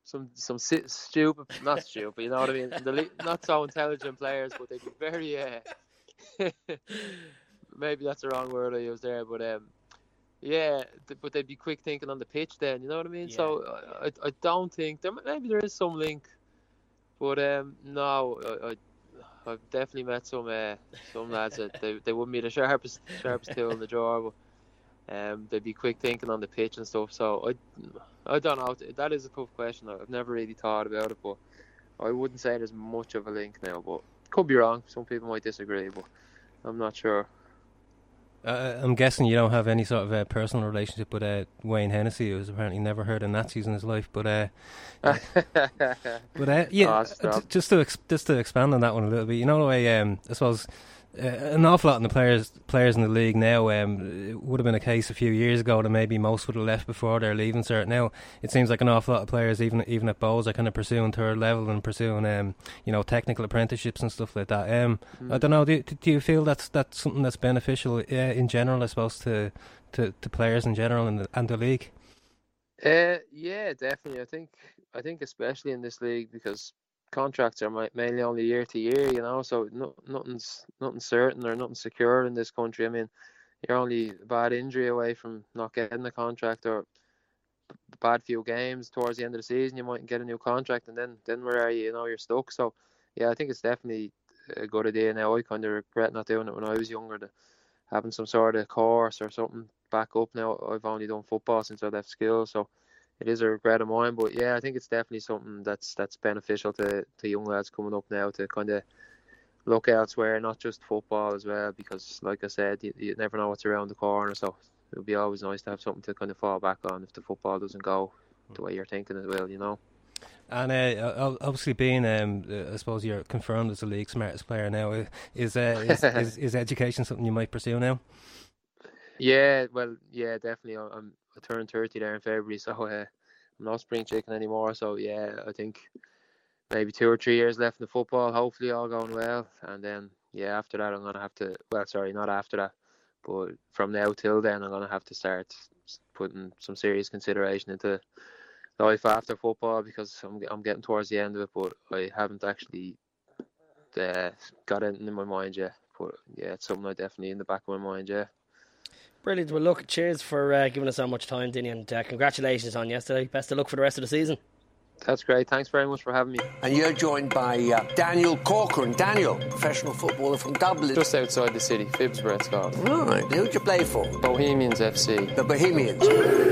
some some si- stupid, not stupid, you know what I mean? The le- not so intelligent players, but they'd be very. Uh, maybe that's the wrong word I used there, but um, yeah, th- but they'd be quick thinking on the pitch. Then, you know what I mean? Yeah. So I, I, I don't think there. Maybe there is some link, but um, no, I, I I've definitely met some uh, some lads that they they wouldn't be the sharpest sharpest tool in the drawer, but. Um, they'd be quick thinking on the pitch and stuff. So I, I don't know. That is a tough question. I've never really thought about it, but I wouldn't say there's much of a link now. But could be wrong. Some people might disagree, but I'm not sure. Uh, I'm guessing you don't have any sort of uh, personal relationship with uh, Wayne Hennessy, who's apparently never heard of Nazis in his life. But uh, but uh, yeah, oh, just to ex- just to expand on that one a little bit. You know the way um, I suppose. Uh, an awful lot of the players players in the league now, um, it would have been a case a few years ago that maybe most would have left before their leaving cert. Now it seems like an awful lot of players, even even at Bowes, are kind of pursuing third level and pursuing um, you know, technical apprenticeships and stuff like that. Um, mm. I don't know. Do, do you feel that's that's something that's beneficial uh, in general? I suppose to, to, to players in general and the, and the league. Uh, yeah, definitely. I think I think especially in this league because. Contracts are mainly only year to year, you know, so no, nothing's nothing certain or nothing secure in this country. I mean, you're only a bad injury away from not getting a contract or a bad few games towards the end of the season. You might get a new contract, and then then where are you? You know, you're stuck. So, yeah, I think it's definitely a good idea now. I kind of regret not doing it when I was younger, to having some sort of course or something back up. Now I've only done football since I left school, so. It is a regret of mine, but yeah, I think it's definitely something that's that's beneficial to, to young lads coming up now to kind of look elsewhere, not just football as well, because like I said, you, you never know what's around the corner, so it would be always nice to have something to kind of fall back on if the football doesn't go the way you're thinking as well, you know. And uh, obviously being, um, uh, I suppose you're confirmed as the league's smartest player now, is, uh, is, is is education something you might pursue now? Yeah, well, yeah, definitely. I'm I turned thirty there in February, so uh, I'm not spring chicken anymore. So yeah, I think maybe two or three years left in the football. Hopefully, all going well, and then yeah, after that, I'm gonna have to. Well, sorry, not after that, but from now till then, I'm gonna have to start putting some serious consideration into life after football because I'm I'm getting towards the end of it, but I haven't actually uh, got it in my mind yet. But yeah, it's something I definitely in the back of my mind. Yeah. Brilliant. Well, look, cheers for uh, giving us so much time, Dinny, and uh, congratulations on yesterday. Best of luck for the rest of the season. That's great. Thanks very much for having me. And you're joined by uh, Daniel Corcoran. Daniel, professional footballer from Dublin. Just outside the city, Phibsborough it's called. Right. Who'd you play for? Bohemians F C. The Bohemians.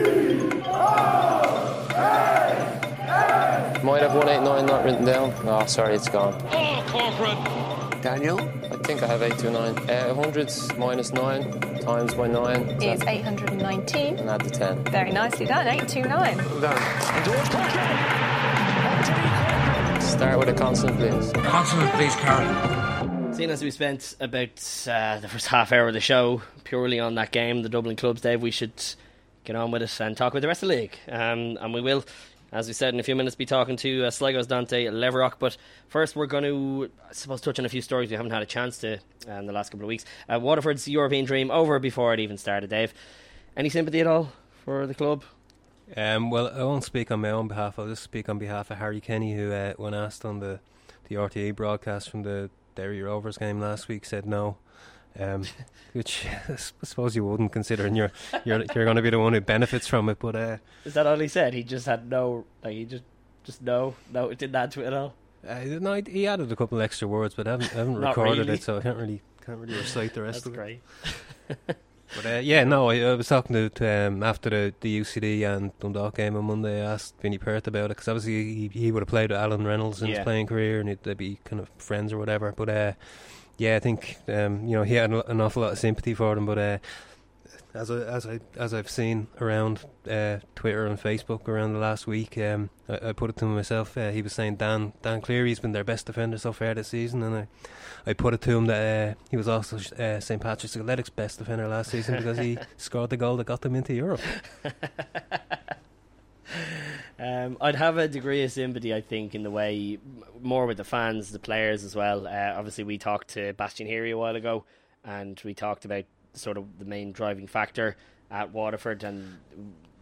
Might have one eight nine not written down. Oh, sorry, it's gone. Oh, Corcoran. Daniel? I think I have eight two nine. Uh, one hundred minus nine times by nine. Is eight hundred nineteen. And add the ten. Very nicely done, eight two nine. Well done. And towards Corcoran. Start with a consonant, please. Consonant, please, Karen. Seeing as we spent about uh, the first half hour of the show purely on that game, the Dublin clubs, Dave, we should get on with it and talk about the rest of the league. Um, and we will, as we said, in a few minutes be talking to uh, Sligo's Dante Leverock. But first we're going to, I suppose, touch on a few stories we haven't had a chance to uh, in the last couple of weeks. Uh, Waterford's European dream over before it even started, Dave. Any sympathy at all for the club? Um, well, I won't speak on my own behalf. I'll just speak on behalf of Harry Kenny, who, uh, when asked on the, the R T E broadcast from the Derry Rovers game last week, said no. Um, which I suppose you wouldn't, considering you're you're you're going to be the one who benefits from it. But uh, is that all he said? He just had no, like he just just no, no, it didn't add to it at all. Uh, no, he added a couple of extra words, but I haven't, I haven't recorded really. it, so I can't really can't really recite the rest That's of great. it. But uh, yeah, no, I, I was talking to, to um, after the, the U C D and Dundalk game on Monday. I asked Vinnie Perth about it because obviously he, he would have played with Alan Reynolds in yeah. his playing career, and they'd be kind of friends or whatever. But uh, yeah, I think um, you know, he had an awful lot of sympathy for them. But uh, as I, as I as I've seen around uh, Twitter and Facebook around the last week, um, I, I put it to him myself. Uh, he was saying Dan Dan Cleary's been their best defender so far this season, and I. I put it to him that uh, he was also uh, Saint Patrick's Athletics' best defender last season because he scored the goal that got them into Europe. um, I'd have a degree of sympathy, I think, in the way, more with the fans, the players as well. Uh, obviously, we talked to Bastian Heary a while ago, and we talked about sort of the main driving factor at Waterford, and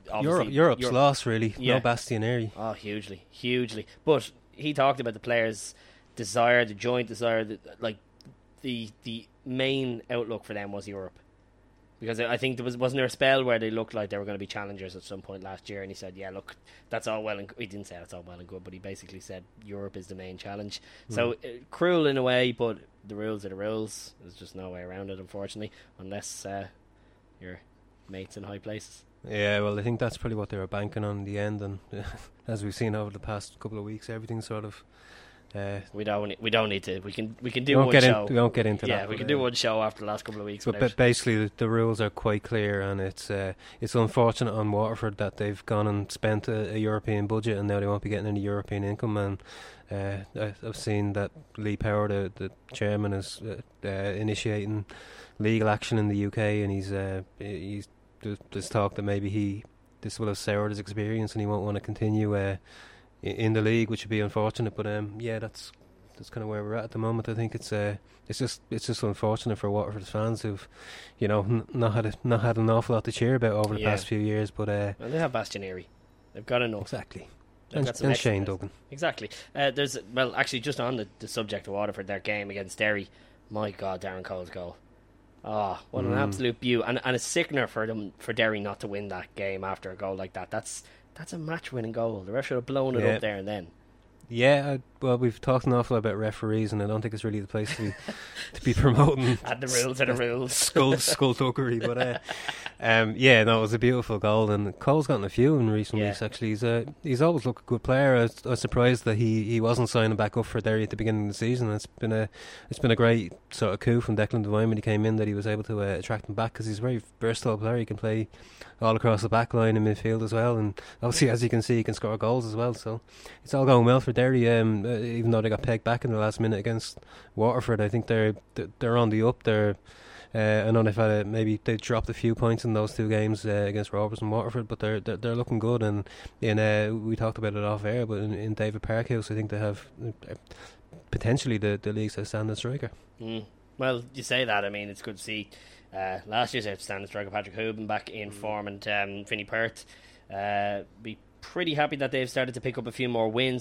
obviously Europe, Europe's Europe, lost, really. yeah. No Bastianeri. Oh, hugely, hugely. But he talked about the players' desire, the joint desire, the, like the the main outlook for them was Europe. Because I think there was wasn't there a spell where they looked like they were going to be challengers at some point last year, and he said, "Yeah, look, that's all well and he didn't say that's all well and good, but he basically said Europe is the main challenge." Mm. So uh, cruel in a way, but the rules are the rules. There's just no way around it, unfortunately, unless uh, you're mates in high places. Yeah, well, I think that's probably what they were banking on in the end, and uh, as we've seen over the past couple of weeks, everything sort of. Uh, we don't. We don't need to. We can. We can do one get show. In, we won't get into yeah, that. Yeah, we can uh, do one show after the last couple of weeks. But, but basically, the, the rules are quite clear, and it's uh, it's unfortunate on Waterford that they've gone and spent a, a European budget, and now they won't be getting any European income. And uh, I, I've seen that Lee Power, the, the chairman, is uh, uh, initiating legal action in the U K, and he's uh, he's there's talk that maybe he this will have soured his experience, and he won't want to continue uh, in the league, which would be unfortunate. But um, yeah, that's. That's kind of where we're at at the moment. I think it's uh, it's just it's just unfortunate for Waterford's fans who've, you know, n- not had a, not had an awful lot to cheer about over the yeah. past few years. But uh, well, they have Bastianeri, they've got enough. Exactly, they've and, got some and Shane Duggan. Exactly. Uh, there's well, actually, just on the, the subject of Waterford, their game against Derry. My God, Darren Cole's goal. Oh, what mm. an absolute beaut, and and a sickener for them for Derry not to win that game after a goal like that. That's that's a match-winning goal. The ref should have blown it yeah. up there and then. Yeah, I, well, we've talked an awful lot about referees, and I don't think it's really the place to be, to be promoting. And the rules are the rules. Skull, skullduggery, but uh, um, yeah, no, it was a beautiful goal, and Cole's gotten a few in recent yeah. weeks. Actually, he's uh, he's always looked a good player. I was, I was surprised that he, he wasn't signing back up for Derry at the beginning of the season. It's been a it's been a great sort of coup from Declan Devine when he came in that he was able to uh, attract him back, because he's a very versatile player. He can play all across the back line in midfield as well, and obviously, as you can see, he can score goals as well. So it's all going well for Derry. Um, uh, even though they got pegged back in the last minute against Waterford, I think they're they're on the up. They're uh, I know they've had a, maybe they dropped a few points in those two games uh, against Rovers and Waterford, but they're they're, they're looking good. And in uh, we talked about it off air, but in, in David Parkhouse, I think they have uh, potentially the the league's outstanding striker. Mm. Well, you say that. I mean, it's good to see. Uh, last year's outstanding striker Patrick Hoban back in form, and um, Vinnie Perth uh, be pretty happy that they've started to pick up a few more wins,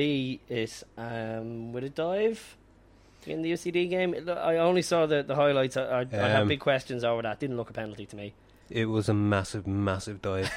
albeit um, with a dive in the U C D game. I only saw the, the highlights. I, I, um, I have big questions over that. Didn't look a penalty to me. It was a massive, massive dive.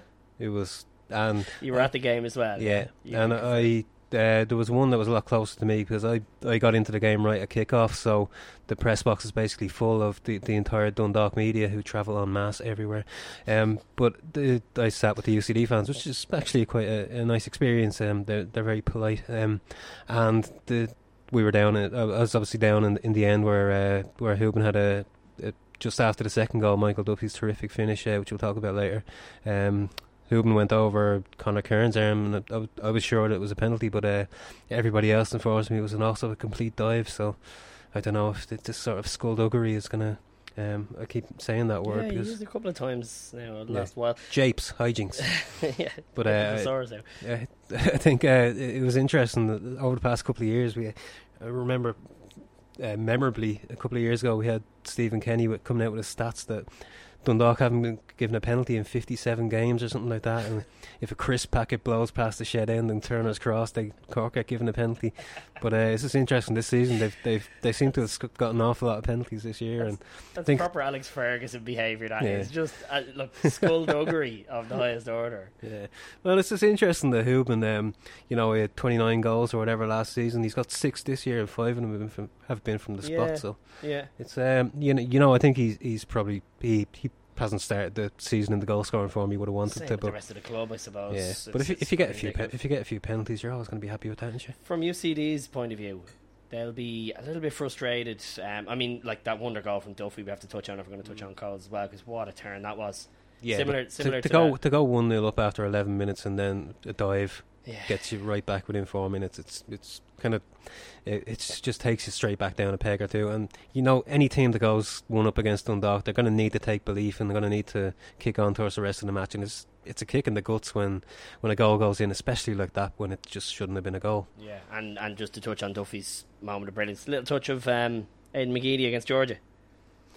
It was, and you were uh, at the game as well. Yeah, yeah. and I. Uh, there was one that was a lot closer to me because I, I got into the game right at kick-off, so the press box is basically full of the, the entire Dundalk media who travel en masse everywhere. Um, but the, I sat with the U C D fans, which is actually quite a, a nice experience. Um, they're they're very polite. Um, and the we were down. In, I was obviously down in in the end where uh, where Hoban had a, a just after the second goal, Michael Duffy's terrific finish, uh, which we'll talk about later. Um. Hoban went over Conor Kearns' arm, and I, I was sure that it was a penalty, but uh, everybody else informs me it was an also a complete dive. So I don't know if this sort of skullduggery is going to. Um, I keep saying that word yeah, because you used it a couple of times now the yeah. last while. Japes, hijinks. yeah, but uh, I, I, I think uh, it was interesting that over the past couple of years, we I remember uh, memorably a couple of years ago we had Stephen Kenny with, coming out with his stats that Dundalk haven't been given a penalty in fifty-seven games or something like that, and if a crisp packet blows past the shed end and Turner's cross, they Cork get given a penalty. But uh, it's just interesting this season. They've they've they seem to have got an awful lot of penalties this year, that's, and that's think proper Alex Ferguson behaviour. That yeah. is just uh, look skullduggery of the highest order. Yeah, well, it's just interesting that Hoban, um, you know, he had twenty-nine goals or whatever last season. He's got six this year, and five of them have been from, have been from the yeah. spot. So yeah, it's um, you know, you know, I think he's he's probably he he. hasn't started the season in the goal scoring form he would have wanted Same to, with but the rest of the club, I suppose. Yeah, it's, but if you, if you get a few pe- if you get a few penalties, you're always going to be happy with that, aren't you? From U C D's point of view, they'll be a little bit frustrated. Um, I mean, like that wonder goal from Duffy, we have to touch on if we're going to touch on Coles as well, because what a turn that was. Yeah, similar, similar to, to, to go that. to go one nil up after eleven minutes and then a dive yeah. gets you right back within four minutes. It's it's kind of it it's just takes you straight back down a peg or two. And you know, any team that goes one up against Dundalk, they're going to need to take belief and they're going to need to kick on towards the rest of the match. And it's it's a kick in the guts when when a goal goes in, especially like that when it just shouldn't have been a goal. Yeah, and and just to touch on Duffy's moment of brilliance, a little touch of um, Aidan McGeady against Georgia.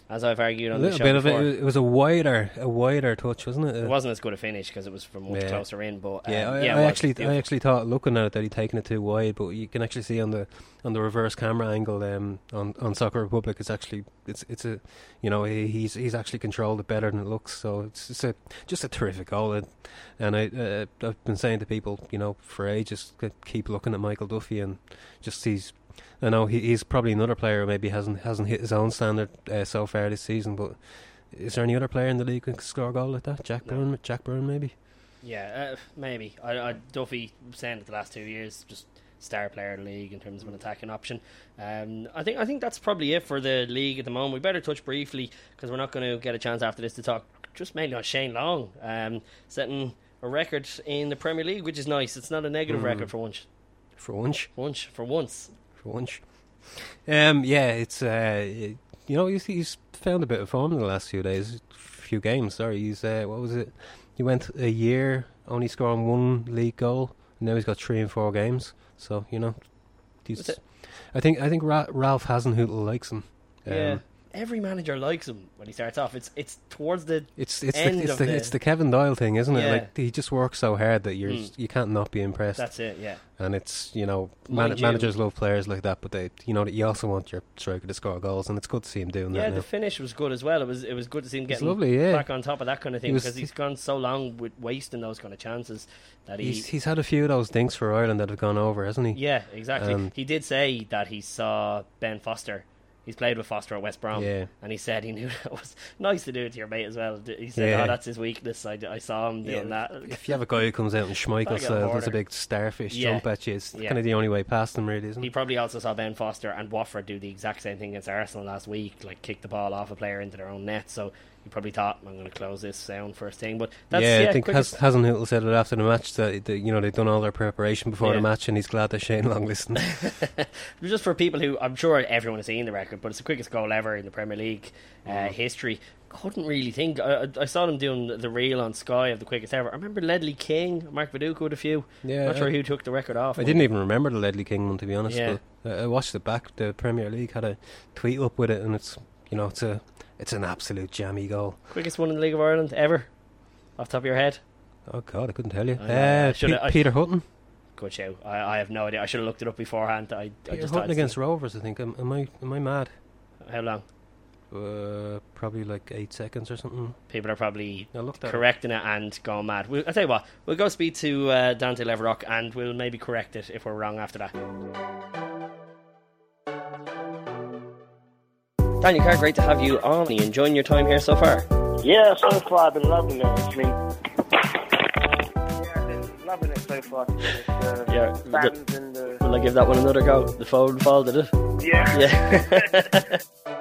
as I've argued A on the little show bit of before. it. It was a wider, a wider touch, wasn't it? It wasn't as good a finish because it was from much Yeah. closer in. But um, Yeah, I, yeah, I it was actually, I beautiful. actually thought looking at it that he'd taken it too wide, but you can actually see on the on the reverse camera angle um, on on Soccer Republic, it's actually it's it's a you know he, he's he's actually controlled it better than it looks. So it's it's a just a terrific goal, and, and I uh, I've been saying to people, you know, for ages, c- keep looking at Michael Duffy and just he's. I know he, he's probably another player who maybe hasn't hasn't hit his own standard uh, so far this season, but is there any other player in the league who can score a goal like that? Jack No. Brown, Jack Brown, maybe. Yeah, uh, maybe. I, I Duffy saying it the last two years, just star player of the league in terms of an attacking option. Um, I think I think that's probably it for the league at the moment. We better touch briefly because we're not going to get a chance after this to talk just mainly on Shane Long um, setting a record in the Premier League, which is nice. It's not a negative Mm. record for once. For once. For once. For once. For once. Um, yeah, it's uh, it- you know he's, he's found a bit of form in the last few days, few games. Sorry, he's uh, what was it? He went a year only scoring one league goal, and now he's got three and four games. So you know, he's. What's it? I think I think Ra- Ralph Hasenhüttl likes him. Um, Yeah. Every manager likes him when he starts off. It's it's towards the It's it's end the, it's of the, the it's the Kevin Doyle thing, isn't it? Yeah. Like he just works so hard that you're Mm. you can't not be impressed. That's it, yeah. And it's you know Mind man- you- managers love players like that, but they you know that you also want your striker to score goals, and it's good to see him doing Yeah, that. the now. finish was good as well. It was it was good to see him It's getting lovely, yeah. back on top of that kind of He thing was- because he's gone so long with wasting those kind of chances that he. He's he's had a few of those dinks for Ireland that have gone over, hasn't he? Yeah, exactly. Um, he did say that he saw Ben Foster. He's played with Foster at West Brom, Yeah. and he said he knew that was nice to do it to your mate as well. He said, Yeah. "Oh, that's his weakness. I, I saw him doing Yeah, that." If you have a guy who comes out and Schmeichel Like a style does hoarder. a big starfish Yeah. jump at you, it's Yeah. kind of the only way past him, really, isn't He it? probably also saw Ben Foster and Watford do the exact same thing against Arsenal last week, like kick the ball off a player into their own net. So he probably thought, "I'm going to close this down first thing." But that's yeah, yeah, I think Has, quickest- Hasenhüttl said it after the match that, that you know they'd done all their preparation before Yeah. the match, and he's glad that Shane Long listened. just for people who I'm sure everyone has seen the record, but it's the quickest goal ever in the Premier League uh, history. Couldn't really think. I, I I saw them doing the reel on Sky of the quickest ever. I remember Ledley King, Mark Viduka with a few. Yeah, not sure I- who took the record off. I didn't even remember the Ledley King one, to be honest. Yeah. But uh, I watched it back. The Premier League had a tweet up with it, and it's you know it's a it's an absolute jammy goal. Quickest one in the League of Ireland ever, off the top of your head. Oh God, I couldn't tell you. I know, I Uh, shoulda- Pe- I- Peter Hutton. Good show. I, I have no idea. I should have looked it up beforehand. I, I Peter just thought Hutton against Rovers. I think. Am, am I am I mad? how long? Uh, probably like eight seconds or something. People are probably I looked at it. correcting it and going mad. We'll, I'll tell you what, we'll go speak to uh, Dante Leverock and we'll maybe correct it if we're wrong after that. Daniel Carr, great to have you on. Are you enjoying your time here so far? Yeah, so far I've been loving it. I mean, yeah, I've been loving it so far. It's, uh, Yeah. fans and the Will I give that one another go? The fold fall, did it? yeah. Yeah.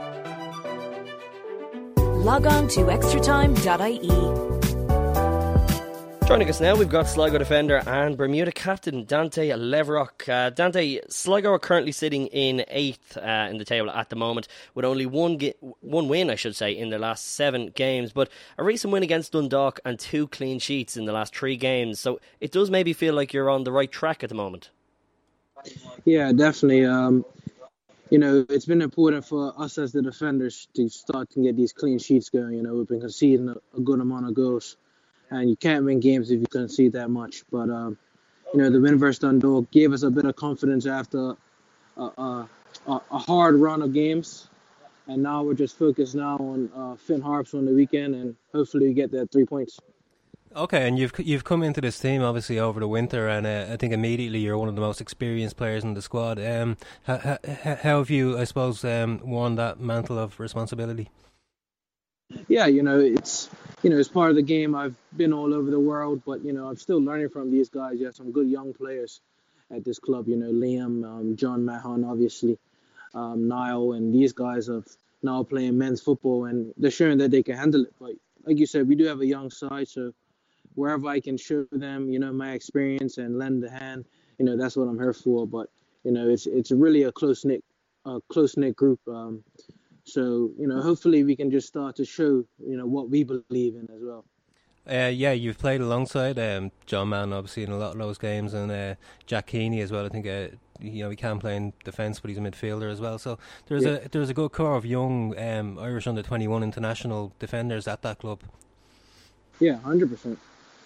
Log on to extra time dot I E. Joining us now, we've got Sligo defender and Bermuda captain Dante Leverock. Uh, Dante, Sligo are currently sitting in eighth uh, in the table at the moment, with only one ga- one win, I should say, in their last seven games. But a recent win against Dundalk and two clean sheets in the last three games. So it does maybe feel like you're on the right track at the moment. Yeah, definitely. Um, you know, it's been important for us as the defenders to start to get these clean sheets going. You know, we've been conceding a, a good amount of goals, and you can't win games if you concede that much. But, um, you know, the win versus Dundalk gave us a bit of confidence after a, a, a, a hard run of games. And now we're just focused now on uh, Finn Harps on the weekend, and hopefully we get that three points. Okay, and you've you've come into this team obviously over the winter, and uh, I think immediately you're one of the most experienced players in the squad. Um, how, how, how have you, I suppose, um, worn that mantle of responsibility? Yeah, you know, it's you know, it's part of the game. I've been all over the world, but you know, I'm still learning from these guys. You have some good young players at this club. You know, Liam, um, John Mahon, obviously, um, Niall, and these guys have now playing men's football, and they're showing that they can handle it. But like you said, we do have a young side, so wherever I can show them, you know, my experience and lend a hand, you know, that's what I'm here for. But you know, it's it's really a close knit, uh, close knit group. Um, so you know, hopefully we can just start to show, you know, what we believe in as well. Uh, yeah, you've played alongside um, John Mann, obviously, in a lot of those games, and uh, Jack Keeney as well. I think uh, you know he can play in defence, but he's a midfielder as well. So there's yeah. a there's a good core of young um, Irish under twenty-one international defenders at that club. Yeah, one hundred percent.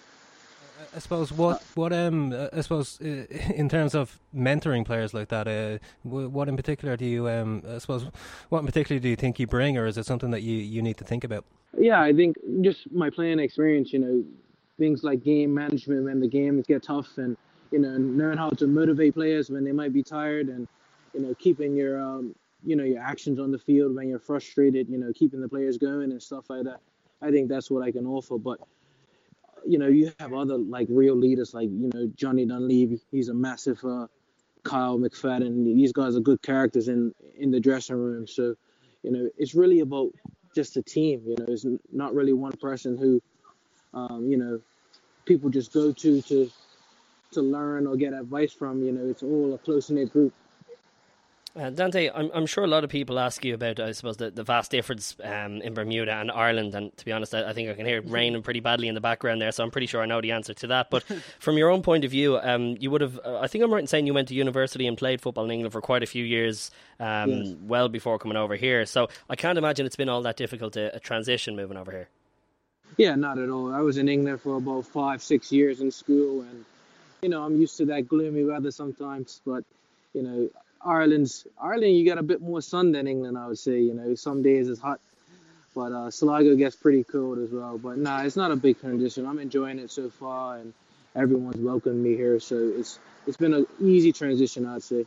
I suppose what what um I suppose uh, in terms of mentoring players like that, uh, what in particular do you um I suppose what in particular do you think you bring, or is it something that you, you need to think about? Yeah, I think just my playing experience, you know, things like game management when the games get tough, and you know, learn how to motivate players when they might be tired, and you know, keeping your um you know your actions on the field when you're frustrated, you know, keeping the players going and stuff like that. I think that's what I can offer, but. You know, you have other like real leaders like, you know, Johnny Dunleavy. He's a massive uh, Kyle McFadden. These guys are good characters in, in the dressing room. So, you know, it's really about just a team. You know, it's not really one person who, um, you know, people just go to to to learn or get advice from. You know, it's all a close-knit group. Uh, Dante, I'm I'm sure a lot of people ask you about, I suppose, the, the vast difference um, in Bermuda and Ireland, and to be honest, I, I think I can hear it raining pretty badly in the background there, so I'm pretty sure I know the answer to that. But from your own point of view, um, you would have, uh, I think I'm right in saying you went to university and played football in England for quite a few years, um, yes. well before coming over here, so I can't imagine it's been all that difficult to a transition moving over here. Yeah, not at all. I was in England for about five, six years in school, and, you know, I'm used to that gloomy weather sometimes, but, you know, Ireland's Ireland, you get a bit more sun than England, I would say. You know, some days it's hot, but uh, Sligo gets pretty cold as well. But nah, it's not a big transition. I'm enjoying it so far, and everyone's welcomed me here, so it's it's been an easy transition, I'd say.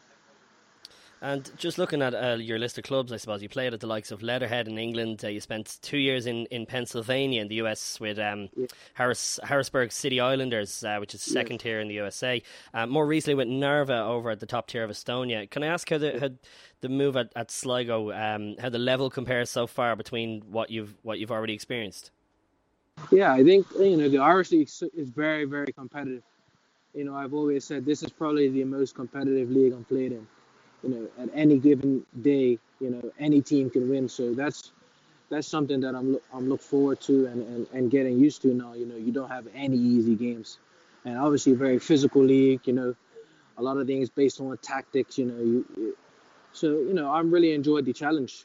And just looking at uh, your list of clubs, I suppose you played at the likes of Leatherhead in England. Uh, you spent two years in, in Pennsylvania in the U S with um, yeah. Harris, Harrisburg City Islanders, uh, which is second yeah. tier in the U S A. Uh, more recently with Narva over at the top tier of Estonia. Can I ask how the how the move at, at Sligo, um, how the level compares so far between what you've what you've already experienced? Yeah, I think you know the Irish league is very very competitive. You know, I've always said this is probably the most competitive league I'm played in. You know, at any given day, you know, any team can win. So that's that's something that I'm I'm look forward to and, and, and getting used to now. You know, you don't have any easy games, and obviously a very physical league. You know, a lot of things based on tactics. You know, you, you so you know I'm really enjoyed the challenge.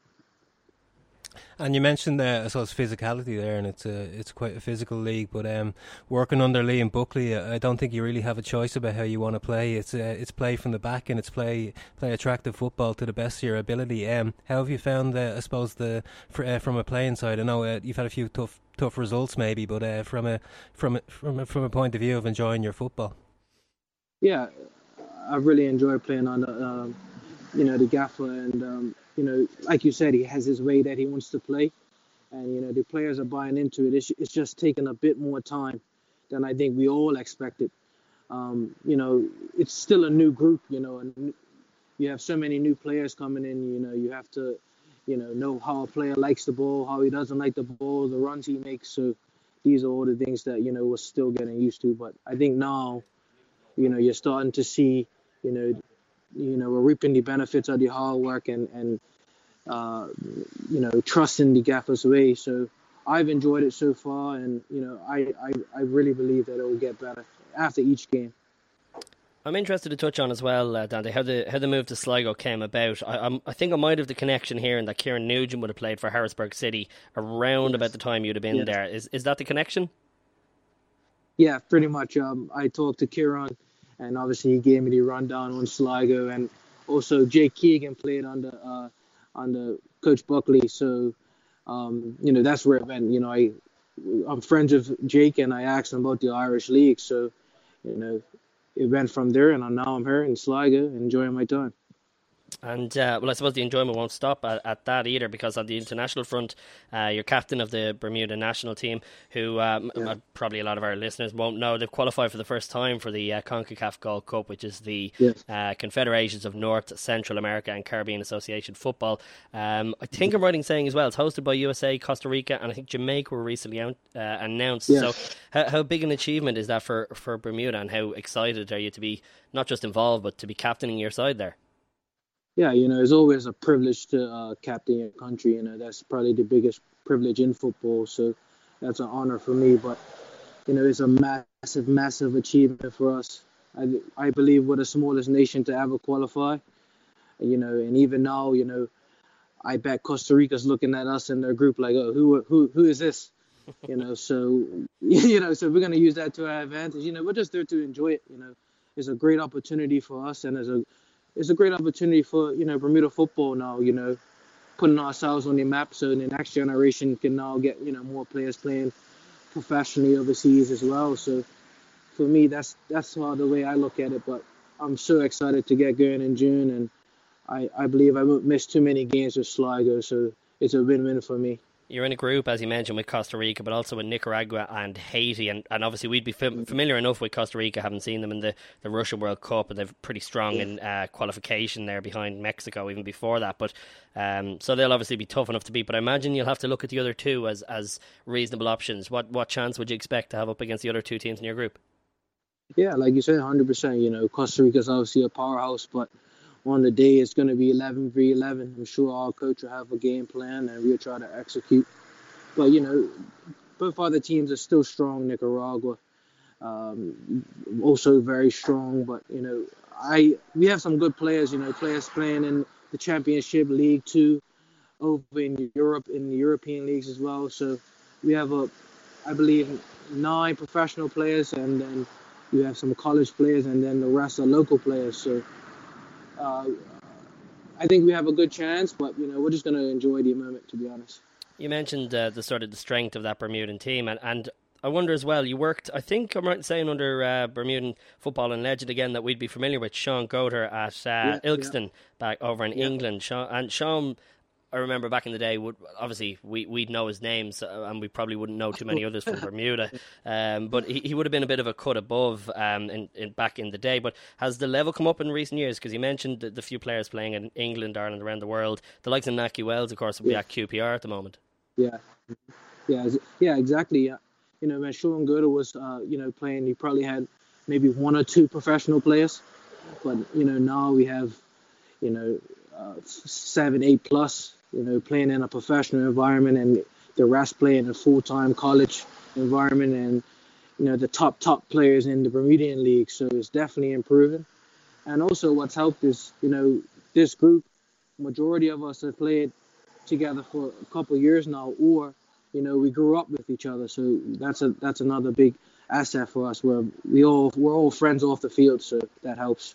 And you mentioned uh, I suppose physicality there, and it's a it's quite a physical league. But um, working under Liam Buckley, I don't think you really have a choice about how you want to play. It's uh, it's play from the back, and it's play play attractive football to the best of your ability. Um, how have you found, uh, I suppose, the for, uh, from a playing side? I know uh, you've had a few tough tough results, maybe, but uh, from a from a, from a, from a point of view of enjoying your football. Yeah, I really enjoy playing under um, you know the gaffer, and um, you know, like you said, he has his way that he wants to play, and you know the players are buying into it. It's, it's just taking a bit more time than I think we all expected. Um, you know, it's still a new group, you know, and you have so many new players coming in. You know, you have to, you know, know how a player likes the ball, how he doesn't like the ball, the runs he makes. So these are all the things that you know we're still getting used to. But I think now, you know, you're starting to see, you know. You know, we're reaping the benefits of the hard work and, and uh, you know, trusting the gaffer's way. So I've enjoyed it so far, and, you know, I, I, I really believe that it will get better after each game. I'm interested to touch on as well, uh, Dante, how the how the move to Sligo came about. I, I'm, I think I might have the connection here, and that Kieran Nugent would have played for Harrisburg City around yes. about the time you'd have been yes. there. Is is that the connection? Yeah, pretty much. Um, I talked to Kieran. And obviously he gave me the rundown on Sligo, and also Jake Keegan played under uh, under Coach Buckley. So um, you know that's where it went. You know I I'm friends with Jake, and I asked him about the Irish League. So you know it went from there, and now I'm here in Sligo enjoying my time. And, uh, well, I suppose the enjoyment won't stop at, at that either, because on the international front, uh, you're captain of the Bermuda national team, who um, yeah. probably a lot of our listeners won't know. They've qualified for the first time for the uh, CONCACAF Gold Cup, which is the yes. uh, Confederations of North, Central America and Caribbean Association Football. Um, I think I'm right in saying as well, it's hosted by U S A, Costa Rica, and I think Jamaica were recently out, uh, announced. Yes. So how, how big an achievement is that for, for Bermuda, and how excited are you to be not just involved, but to be captaining your side there? Yeah, you know, it's always a privilege to uh, captain your country. You know, that's probably the biggest privilege in football. So that's an honor for me. But you know, it's a massive, massive achievement for us. I, I believe we're the smallest nation to ever qualify. You know, and even now, you know, I bet Costa Rica's looking at us in their group like, oh, who, who, who is this? You know, so you know, so we're gonna use that to our advantage. You know, we're just there to enjoy it. You know, it's a great opportunity for us, and it's a, it's a great opportunity for you know Bermuda football now. You know, putting ourselves on the map so the next generation can now get you know more players playing professionally overseas as well. So for me, that's that's how the way I look at it. But I'm so excited to get going in June, and I, I believe I won't miss too many games with Sligo, so it's a win-win for me. You're in a group, as you mentioned, with Costa Rica, but also with Nicaragua and Haiti, and, and obviously we'd be fam- familiar enough with Costa Rica, having seen them in the, the Russian World Cup, and they're pretty strong yeah. in uh, qualification there behind Mexico even before that. But um, so they'll obviously be tough enough to beat. But I imagine you'll have to look at the other two as as reasonable options. What what chance would you expect to have up against the other two teams in your group? Yeah, like you said, one hundred percent. You know, Costa Rica's obviously a powerhouse, but on the day it's going to be eleven v eleven. I'm sure our coach will have a game plan and we'll try to execute. But, you know, both other teams are still strong. Nicaragua, um, also very strong. But, you know, I we have some good players, you know, players playing in the Championship League Two over in Europe, in the European leagues as well. So we have, a, I believe, nine professional players, and then you have some college players, and then the rest are local players. So uh, I think we have a good chance, but, you know, we're just going to enjoy the moment, to be honest. You mentioned uh, the sort of the strength of that Bermudan team, and, and I wonder as well, you worked, I think I'm right in saying, under uh, Bermudan football and legend again that we'd be familiar with, Sean Goater at uh, yeah, Ilkeston yeah. back over in yeah. England. Sean, and Sean, I remember back in the day, would obviously we, we'd know his names, and we probably wouldn't know too many others from Bermuda, um, but he, he would have been a bit of a cut above um, in, in back in the day. But has the level come up in recent years? Because you mentioned the, the few players playing in England, Ireland, around the world. The likes of Naki Wells, of course, will be yeah. at Q P R at the moment. Yeah, yeah, yeah, exactly. Yeah. You know, when Sean Goater was, uh, you know, playing, he probably had maybe one or two professional players. But, you know, now we have, you know, uh, seven, eight plus, you know, playing in a professional environment, and the rest play in a full-time college environment, and, you know, the top, top players in the Bermudian League. So it's definitely improving. And also what's helped is, you know, this group, majority of us have played together for a couple of years now, or you know we grew up with each other, so that's a that's another big asset for us, where we all we're all friends off the field, so that helps.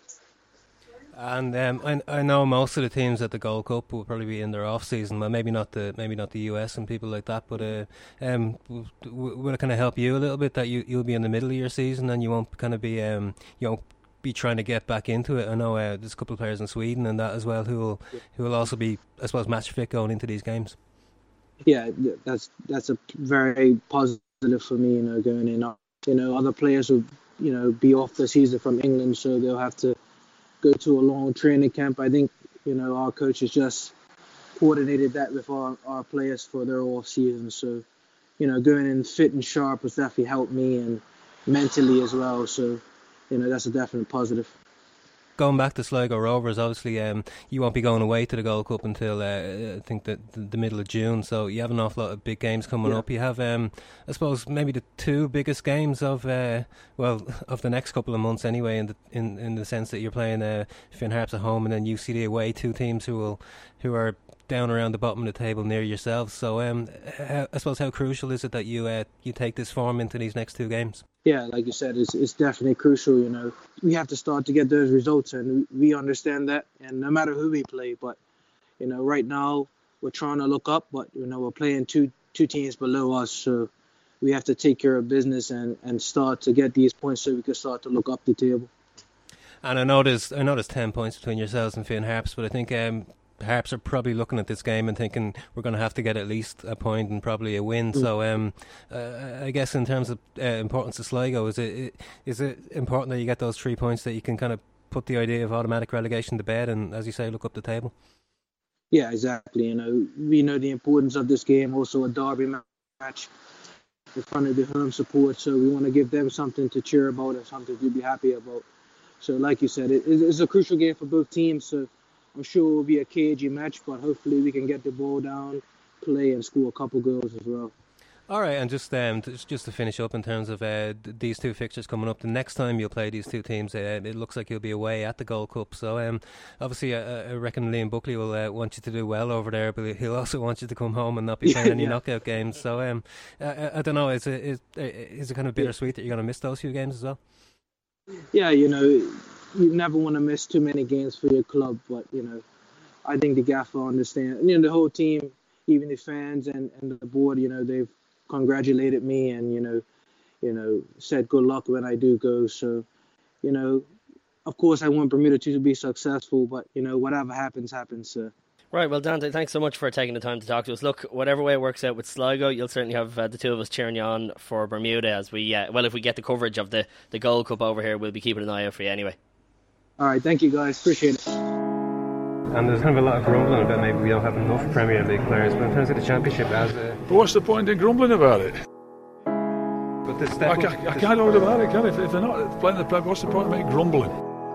And um, I I know most of the teams at the Gold Cup will probably be in their off season, well maybe not the maybe not the U S and people like that, but uh, um w- w- will it kind of help you a little bit that you you'll be in the middle of your season and you won't kind of be um you know be trying to get back into it? I know uh, there's a couple of players in Sweden and that as well who will who will also be, I suppose, match fit going into these games. Yeah, that's that's a very positive for me. You know, going in. You know, other players will you know be off the season from England, so they'll have to go to a long training camp. I think you know our coach has just coordinated that with our, our players for their off season. So you know, going in fit and sharp has definitely helped me, and mentally as well. So. You know, that's a definite positive. Going back to Sligo Rovers, obviously um, you won't be going away to the Gold Cup until uh, I think the, the, the middle of June, so you have an awful lot of big games coming yeah. up. You have, um, I suppose, maybe the two biggest games of uh, well of the next couple of months anyway, in the in, in the sense that you're playing uh, Finn Harps at home and then U C D away, two teams who will who are down around the bottom of the table near yourselves. So um, how, I suppose how crucial is it that you uh, you take this form into these next two games? Yeah, like you said, it's it's definitely crucial. You know, we have to start to get those results, and we understand that. And no matter who we play, but you know, right now we're trying to look up, but you know, we're playing two two teams below us, so we have to take care of business and, and start to get these points so we can start to look up the table. And I know there's I know there's ten points between yourselves and Finn Harps, but I think um, Harps are probably looking at this game and thinking we're going to have to get at least a point and probably a win. Mm. So um, uh, I guess in terms of uh, importance to Sligo, is it is it important that you get those three points that you can kind of put the idea of automatic relegation to bed and, as you say, look up the table? Yeah, exactly. You know, we know the importance of this game. Also, a derby match in front of the home support, so we want to give them something to cheer about and something to be happy about. So, like you said, it, it's a crucial game for both teams. So. I'm sure it will be a cagey match, but hopefully we can get the ball down, play, and score a couple goals as well. All right, and just um, just just to finish up in terms of uh, th- these two fixtures coming up, the next time you'll play these two teams, uh, it looks like you'll be away at the Gold Cup. So um, obviously, uh, I reckon Liam Buckley will uh, want you to do well over there, but he'll also want you to come home and not be playing any yeah. knockout games. So um, I, I don't know, is it, is, is it kind of bittersweet that you're going to miss those few games as well? Yeah, you know, you never want to miss too many games for your club, but, you know, I think the gaffer understand. You know, the whole team, even the fans and, and the board, you know, they've congratulated me and, you know, you know, said good luck when I do go. So, you know, of course I want Bermuda to be successful, but, you know, whatever happens, happens. So. Right, well, Dante, thanks so much for taking the time to talk to us. Look, whatever way it works out with Sligo, you'll certainly have uh, the two of us cheering you on for Bermuda as we, uh, well, if we get the coverage of the, the Gold Cup over here, we'll be keeping an eye out for you anyway. All right, thank you guys, appreciate it. And there's kind of a lot of grumbling about maybe we don't have enough Premier League players, but in terms of the Championship, as a... But what's the point in grumbling about it? But the step I, can't, I can't hold about it, can I? If, if they're not playing the play, what's the point of me grumbling?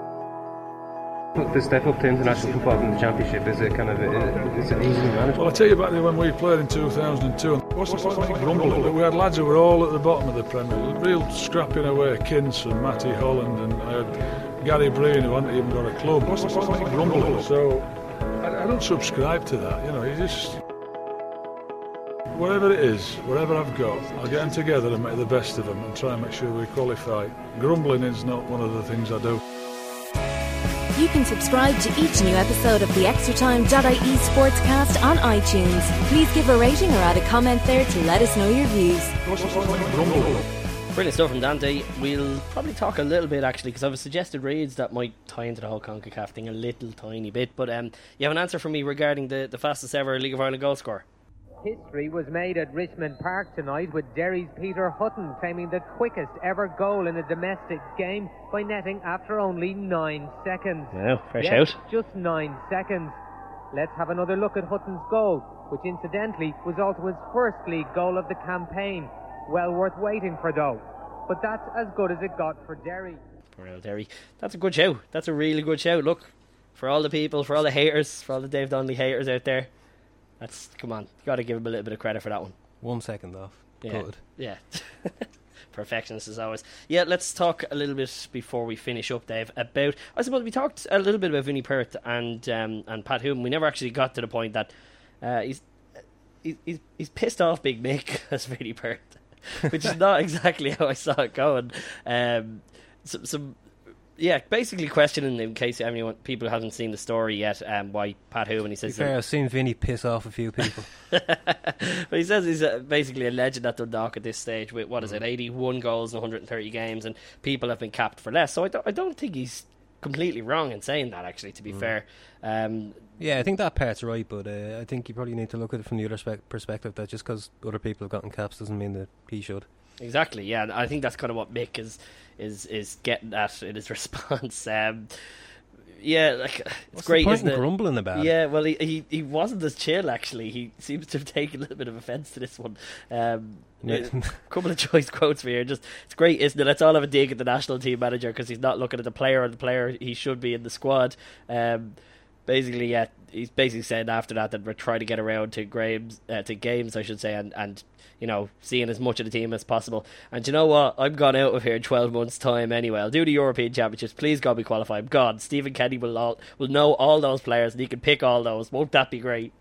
But the step up to international football in the Championship, is it kind of a, is it easily managed? Well, I tell you back then when we played in two thousand two, and what's the point of me grumbling? We had lads who were all at the bottom of the Premier League, real scrapping away, Kinse and Matty Holland, and I had Gary Breen who hadn't even got a club. What's the point of me grumbling? So I, I don't subscribe to that, you know, you just... Whatever it is, whatever I've got, I'll get them together and make the best of them and try and make sure we qualify. Grumbling is not one of the things I do. You can subscribe to each new episode of the Extra Time dot I E Sportscast on iTunes. Please give a rating or add a comment there to let us know your views. Brilliant stuff from Dante. We'll probably talk a little bit actually, because I've suggested reads that might tie into the whole CONCACAF thing a little tiny bit. But um, you have an answer for me regarding the, the fastest ever League of Ireland goal scorer? History was made at Richmond Park tonight, with Derry's Peter Hutton claiming the quickest ever goal in a domestic game by netting after only nine seconds. Well, fresh yes, out. Just nine seconds. Let's have another look at Hutton's goal, which incidentally was also his first league goal of the campaign. Well worth waiting for though. But that's as good as it got for Derry. Well, Derry. That's a good shout. That's a really good shout. Look, for all the people, for all the haters, for all the Dave Donnelly haters out there, that's, come on, you got to give him a little bit of credit for that one. One second off. Yeah. Good. Yeah. Perfectionist as always. Yeah, let's talk a little bit before we finish up, Dave, about, I suppose we talked a little bit about Vinnie Perth and um, and Pat Hooman. We never actually got to the point that uh, he's, he's he's pissed off Big Mick as Vinnie Perth, which is not exactly how I saw it going. Um, some, some Yeah, basically questioning, in case anyone people who haven't seen the story yet, um, why Pat Hooman, he says... To be fair, I've seen Vinny piss off a few people. But he says he's uh, basically a legend at Dundalk at this stage with, what is it, eighty-one goals in one hundred thirty games, and people have been capped for less. So I don't, I don't think he's completely wrong in saying that, actually, to be mm. fair. Um, yeah, I think that part's right, but uh, I think you probably need to look at it from the other spe- perspective, that just because other people have gotten caps doesn't mean that he should. Exactly, yeah, and I think that's kind of what Mick is is is getting at in his response. Um, yeah, like it's What's great. The point isn't in it? grumbling about yeah, it? well, he, he he wasn't as chill actually. He seems to have taken a little bit of offence to this one. Um, yeah. A couple of choice quotes for here. Just it's great, isn't it? Let's all have a dig at the national team manager because he's not looking at the player or the player he should be in the squad. Um, basically, yeah, he's basically saying after that that we're trying to get around to games, uh, to games, I should say, and and. you know, seeing as much of the team as possible. And you know what? I'm gone out of here in twelve months' time anyway. I'll do the European Championships. Please, God, be qualified. God, Stephen Kenny will all, will know all those players and he can pick all those. Won't that be great?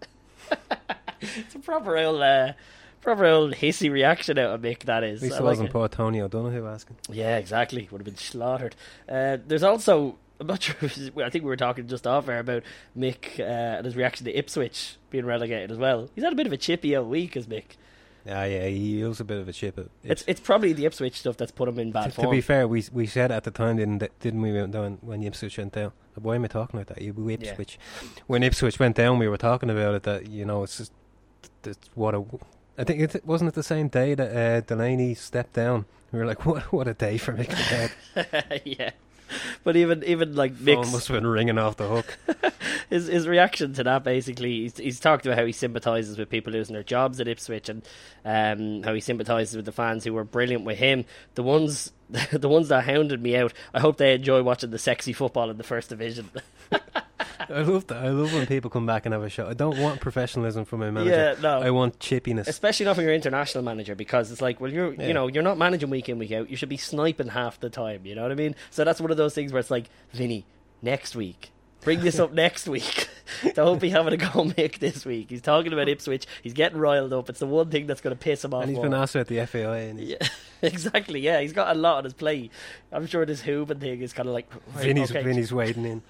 It's a proper old, uh, proper old hissy reaction out of Mick, that is. At least I it like wasn't it. poor Tony O'Donoghue asking. Yeah, exactly. Would have been slaughtered. Uh, there's also... I'm not sure. I think we were talking just off air about Mick uh, and his reaction to Ipswich being relegated as well. He's had a bit of a chippy old week, as Mick. Yeah, yeah, he was a bit of a chip. It's it's, it's probably the Ipswich stuff that's put him in bad to, form. To be fair, we we said at the time, didn't didn't we, when, when Ipswich went down? Why am I talking like that? You Ipswich. Yeah. When Ipswich went down, we were talking about it. That you know, it's just it's what a. I think it wasn't it the same day that uh, Delaney stepped down. We were like, what what a day for Mick McCann. Yeah. But even even like Mick's phone must have been ringing off the hook. his his reaction to that, basically, he's he's talked about how he sympathises with people losing their jobs at Ipswich, and um, how he sympathises with the fans who were brilliant with him. The ones the ones that hounded me out, I hope they enjoy watching the sexy football in the First Division. I love that. I love when people come back and have a shot. I don't want professionalism from my manager. Yeah, no. I want chippiness, especially not from your international manager, because it's like, well, you're Yeah. you know you're not managing week in week out. You should be sniping half the time. You know what I mean? So that's one of those things where it's like, Vinny, next week, bring this up next week. Don't be having a go Mick this week. He's talking about Ipswich. He's getting riled up. It's the one thing that's going to piss him off. and he's more. been asked about the F A I. And he's- Yeah, exactly. Yeah, he's got a lot on his plate. I'm sure this Hooban thing is kind of like right, Vinny's okay. Vinny's wading in.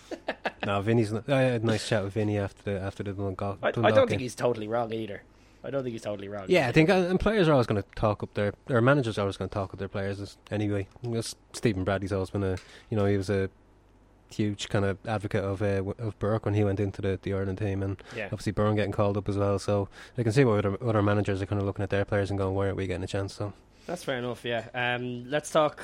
No, Vinny's. Not, I had a nice chat with Vinny after the after the Dundalk. I, I Dundalk don't game. think he's totally wrong either. I don't think he's totally wrong. Yeah, either. I think uh, and players are always going to talk up their, or managers are always going to talk up their players as- anyway. Just Stephen Bradley's always been a, you know, he was a huge kind of advocate of uh, w- of Burke when he went into the, the Ireland team, and Yeah. obviously Byrne getting called up as well. So I can see what other, other managers are kind of looking at their players and going, why aren't we getting a chance? So That's fair enough, yeah. Um, let's talk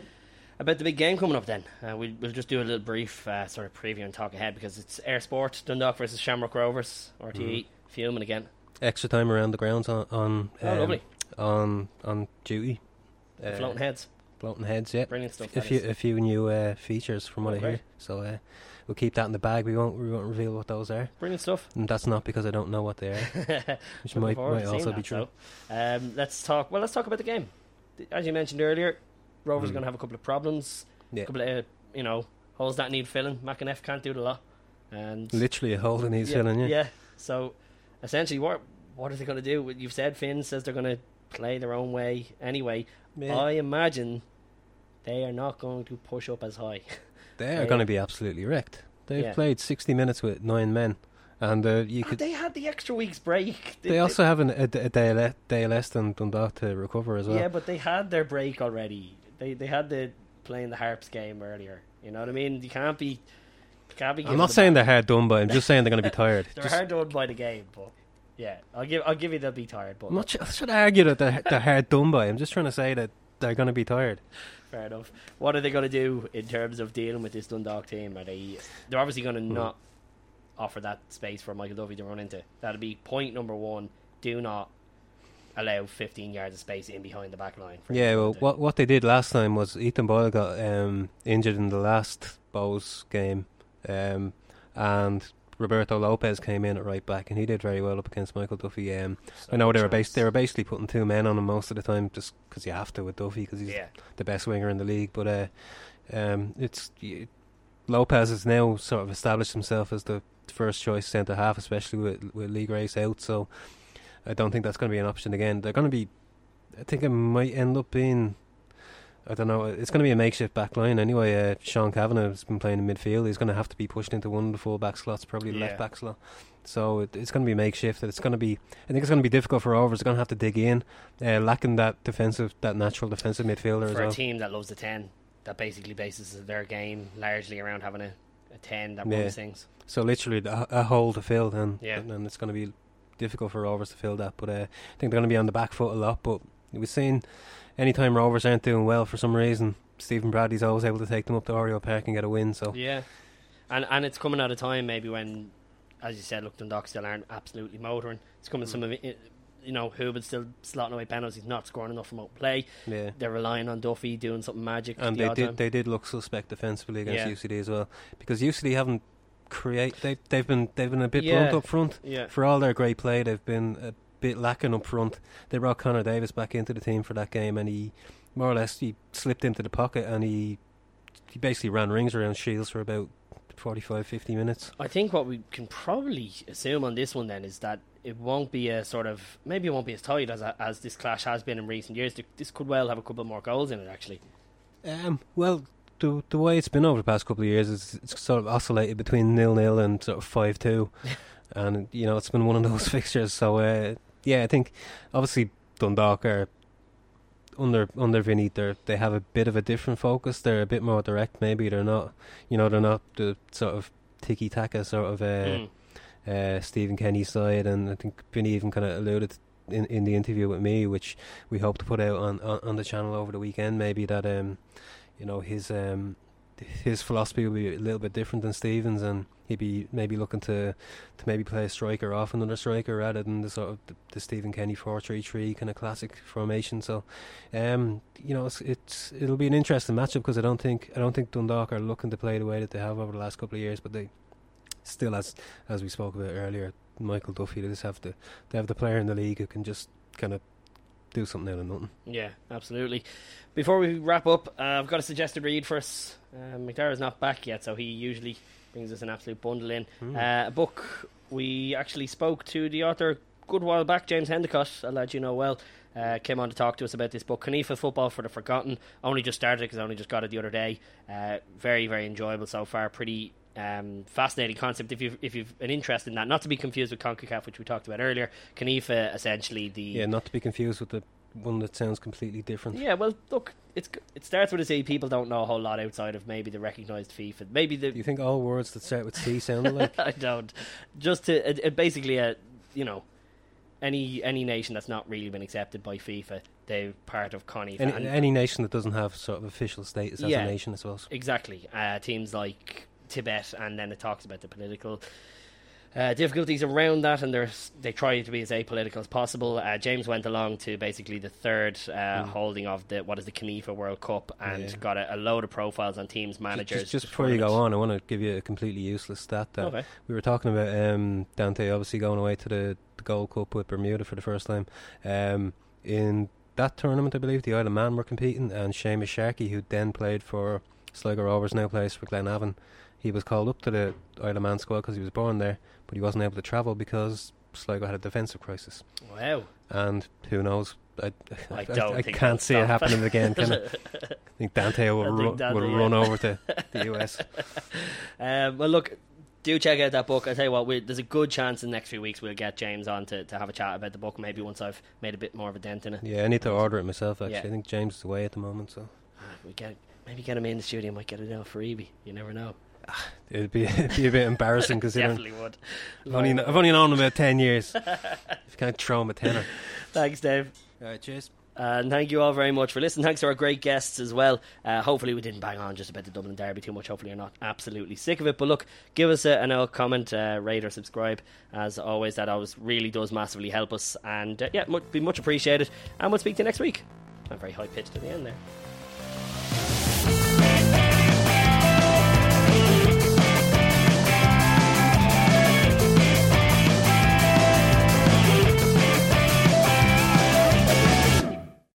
about the big game coming up then. Uh, we'll, we'll just do a little brief uh, sort of preview and talk ahead, because it's Air Sport, Dundalk versus Shamrock Rovers, R T E, Mhm. fuming again. extra time around the grounds on on Oh, um, lovely. on on duty. The floating heads. Floating heads, yeah. Brilliant stuff, A that few is. a few new uh, features from what Oh, I great. hear. So uh, we'll keep that in the bag. We won't we won't reveal what those are. Brilliant stuff. And that's not because I don't know what they are, which Looking might forward might to seeing also that, be true. so. Um, let's talk. Well, let's talk about the game. As you mentioned earlier, Rovers Mm. are going to have a couple of problems. Yeah. A couple of uh, you know holes that need filling. McInnes can't do the lot, and Literally a hole that needs yeah, filling. Yeah. yeah. So essentially, what what are they going to do? You've said Finn says they're going to play their own way anyway. Yeah. I imagine they are not going to push up as high. They are going to be absolutely wrecked. They've Yeah. played sixty minutes with nine men, and uh, you Oh, could. they had the extra week's break. They also have an, a, a day, le- day less than Dundalk to recover as well. Yeah, but they had their break already. They they had the playing the Harps game earlier. You know what I mean? You can't be. You can't be. I'm giving not them saying that. they're hard done by. I'm just saying they're going to be tired. They're Just- hard done by the game, but yeah, I'll give I'll give you they'll be tired. But I'm not sure, should I argue that they're, they're hard done by. I'm just trying to say that they're going to be tired. fair enough. What are they going to do in terms of dealing with this Dundalk team? Are they? They're obviously going to Hmm. not offer that space for Michael Duffy to run into. That'll be point number one. Do not allow fifteen yards of space in behind the back line. for Yeah, him to well, run into. what what they did last time was Ethan Boyle got um, injured in the last Bows game, um, and Roberto Lopez came in at right back, and he did very well up against Michael Duffy. Um, I know they were bas- they were basically putting two men on him most of the time, just because you have to with Duffy, because he's Yeah. the best winger in the league. But uh, um, it's y- Lopez has now sort of established himself as the first choice centre half, especially with with Lee Grace out. So I don't think that's going to be an option again. They're going to be. I think it might end up being. I don't know. It's going to be a makeshift back line anyway. Uh, Sean Kavanagh has been playing in midfield. He's going to have to be pushed into one of the full back slots, probably the Yeah. left back slot. So it, it's going to be makeshift. It's going to be. I think it's going to be difficult for Rovers. They're going to have to dig in, uh, lacking that defensive, that natural defensive midfielder as for a well. team that loves the ten, that basically bases their game largely around having a, a ten that Yeah. runs things. So literally a, a hole to fill, and Yeah. and, and it's going to be difficult for Rovers to fill that. But uh, I think they're going to be on the back foot a lot. But we've seen anytime Rovers aren't doing well for some reason, Stephen Bradley's always able to take them up to Oriel Park and get a win. So Yeah, and and it's coming at a time maybe when, as you said, look, Dundalk still aren't absolutely motoring. It's coming Mm. some of it, you know, Hooban's still slotting away penalties. He's not scoring enough from out play. Yeah. They're relying on Duffy doing something magic. and the they odd did time. they did look suspect defensively against Yeah. U C D as well, because U C D haven't create they they've been they've been a bit Yeah. blunt up front. Yeah. For all their great play, they've been a bit lacking up front. They brought Connor Davis back into the team for that game, and he more or less he slipped into the pocket, and he he basically ran rings around Shields for about forty-five, fifty minutes. I think what we can probably assume on this one then is that it won't be a sort of, maybe it won't be as tight as as this clash has been in recent years. This could well have a couple more goals in it, actually. Um, well, the the way it's been over the past couple of years is it's sort of oscillated between nil nil and sort of five two, and you know it's been one of those fixtures. So uh, yeah, I think obviously Dundalk are under under Vinny. They they have a bit of a different focus. They're a bit more direct. Maybe they're not. You know, they're not the sort of tiki taka sort of uh, Mm. uh, Stephen Kenny side. And I think Vinny even kind of alluded in in the interview with me, which we hope to put out on, on, on the channel over the weekend. Maybe that um, you know, his um, his philosophy will be a little bit different than Stephen's, and he'd be maybe looking to to maybe play a striker off another striker rather than the sort of the, the Stephen Kenny four three three kind of classic formation. So, um, you know, it's, it's it'll be an interesting matchup because I don't think I don't think Dundalk are looking to play the way that they have over the last couple of years, but they still, as as we spoke about earlier, Michael Duffy, they just have the they have the player in the league who can just kind of do something out of nothing. Yeah, absolutely. Before we wrap up, uh, I've got a suggested read for us. Uh, McDara's not back yet, so he usually brings us an absolute bundle in. Mm. Uh, a book we actually spoke to the author a good while back, James Hendicott, a lad you know well, uh, came on to talk to us about this book, Canifa Football for the Forgotten. Only just started because I only just got it the other day. Uh, very, very enjoyable so far. Pretty um, fascinating concept if you've, if you've an interest in that. Not to be confused with CONCACAF, which we talked about earlier. Canifa, essentially the... Yeah, not to be confused with the one that sounds completely different. Yeah, well, look, it's it starts with a C. People don't know a whole lot outside of maybe the recognised FIFA. Maybe the. Do you think all words that start with C sound alike? I don't. Just to it, it basically a you know any any nation that's not really been accepted by FIFA, they're part of CONIFA. Any, any nation that doesn't have sort of official status as yeah, a nation, I suppose. Exactly. Uh, teams like Tibet, and then it talks about the political Uh, difficulties around that, and they try to be as apolitical as possible. Uh, James went along to basically the third uh, mm. holding of the what is the Canifa World Cup, and yeah. got a, a load of profiles on teams, managers. Just, just before you go on, I want to give you a completely useless stat. That okay. We were talking about um, Dante obviously going away to the, the Gold Cup with Bermuda for the first time. Um, in that tournament, I believe the Isle of Man were competing, and Seamus Sharkey, who then played for Sligo Rovers, now plays for Glenavon. He was called up to the Isle of Man squad because he was born there, but he wasn't able to travel because Sligo had a defensive crisis. Wow. And who knows? I, I, I, don't I think can't see it stop. happening again, can I? I think Dante will, think ru- Dante, will yeah. run over to the U S. um, well, look, do check out that book. I tell you what, we, there's a good chance in the next few weeks we'll get James on to, to have a chat about the book, maybe once I've made a bit more of a dent in it. Yeah, I need to order it myself, actually. Yeah. I think James is away at the moment, so... We get Maybe get him in the studio, might get it out for freebie. You never know. It'd be, it'd be a bit embarrassing because definitely would. I've only, I've only known him about ten years. If you can't throw him a tenner. Thanks, Dave. All right, cheers. And thank you all very much for listening. Thanks to our great guests as well. Uh, hopefully we didn't bang on just about the Dublin Derby too much. Hopefully you're not absolutely sick of it. But look, give us a, an old comment, uh, rate or subscribe. As always, that always really does massively help us. And uh, yeah, much, be much appreciated. And we'll speak to you next week. I'm very high pitched at the end there.